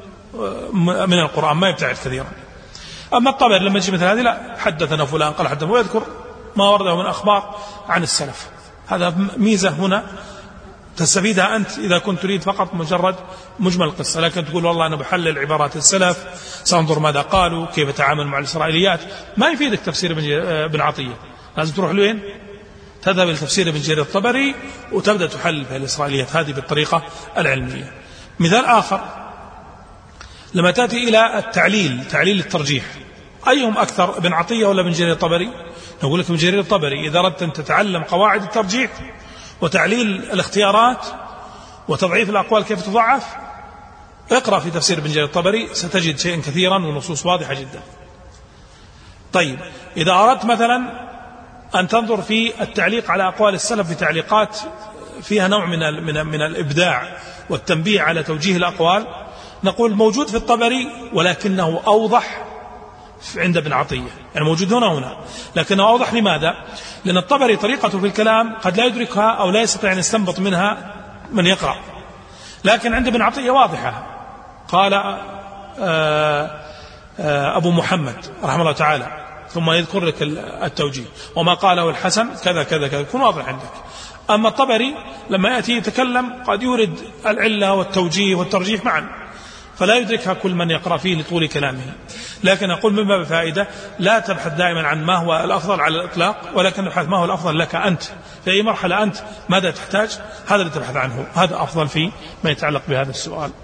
من القرآن، ما يبتعد كثيرا. أما الطبري لما يجي مثل هذه لا، حدثنا فلان قال حدثنا، ويذكر ما ورده من أخبار عن السلف. هذا ميزة هنا تستفيدها أنت إذا كنت تريد فقط مجرد مجمل القصة، لكن تقول والله أنا بحلل عبارات السلف، سأنظر ماذا قالوا، كيف تعامل مع الإسرائيليات، ما يفيدك تفسير ابن عطية. لازم تروح لوين؟ تذهب إلى تفسير ابن جرير الطبري وتبدأ تحلل في الإسرائيليات هذه بالطريقة العلمية. مثال آخر لما تأتي إلى التعليل، تعليل الترجيح، أيهم أكثر ابن عطية ولا ابن جرير الطبري؟ نقول لك ابن جرير الطبري. إذا أردت أن تتعلم قواعد الترجيح وتعليل الاختيارات وتضعيف الأقوال كيف تضعف، اقرأ في تفسير ابن جرير الطبري ستجد شيئا كثيرا ونصوص واضحة جدا. طيب إذا أردت مثلا أن تنظر في التعليق على أقوال السلف بتعليقات فيها نوع من من من الإبداع والتنبيه على توجيه الأقوال، نقول موجود في الطبري ولكنه أوضح عند ابن عطية، يعني موجود هنا هنا لكنه أوضح. لماذا؟ لأن الطبري طريقته في الكلام قد لا يدركها أو لا يستطيع أن يستنبط منها من يقرأ، لكن عند ابن عطية واضحة. قال آآ آآ أبو محمد رحمه الله تعالى، ثم يذكر لك التوجيه، وما قاله الحسن كذا كذا كذا، يكون واضح عندك. أما الطبري لما يأتي يتكلم قد يورد العلة والتوجيه والترجيح معا، فلا يدركها كل من يقرأ فيه لطول كلامه. لكن أقول من باب فائدة لا تبحث دائما عن ما هو الأفضل على الإطلاق، ولكن ابحث ما هو الأفضل لك أنت في أي مرحلة، أنت ماذا تحتاج، هذا اللي تبحث عنه، هذا أفضل في ما يتعلق بهذا السؤال.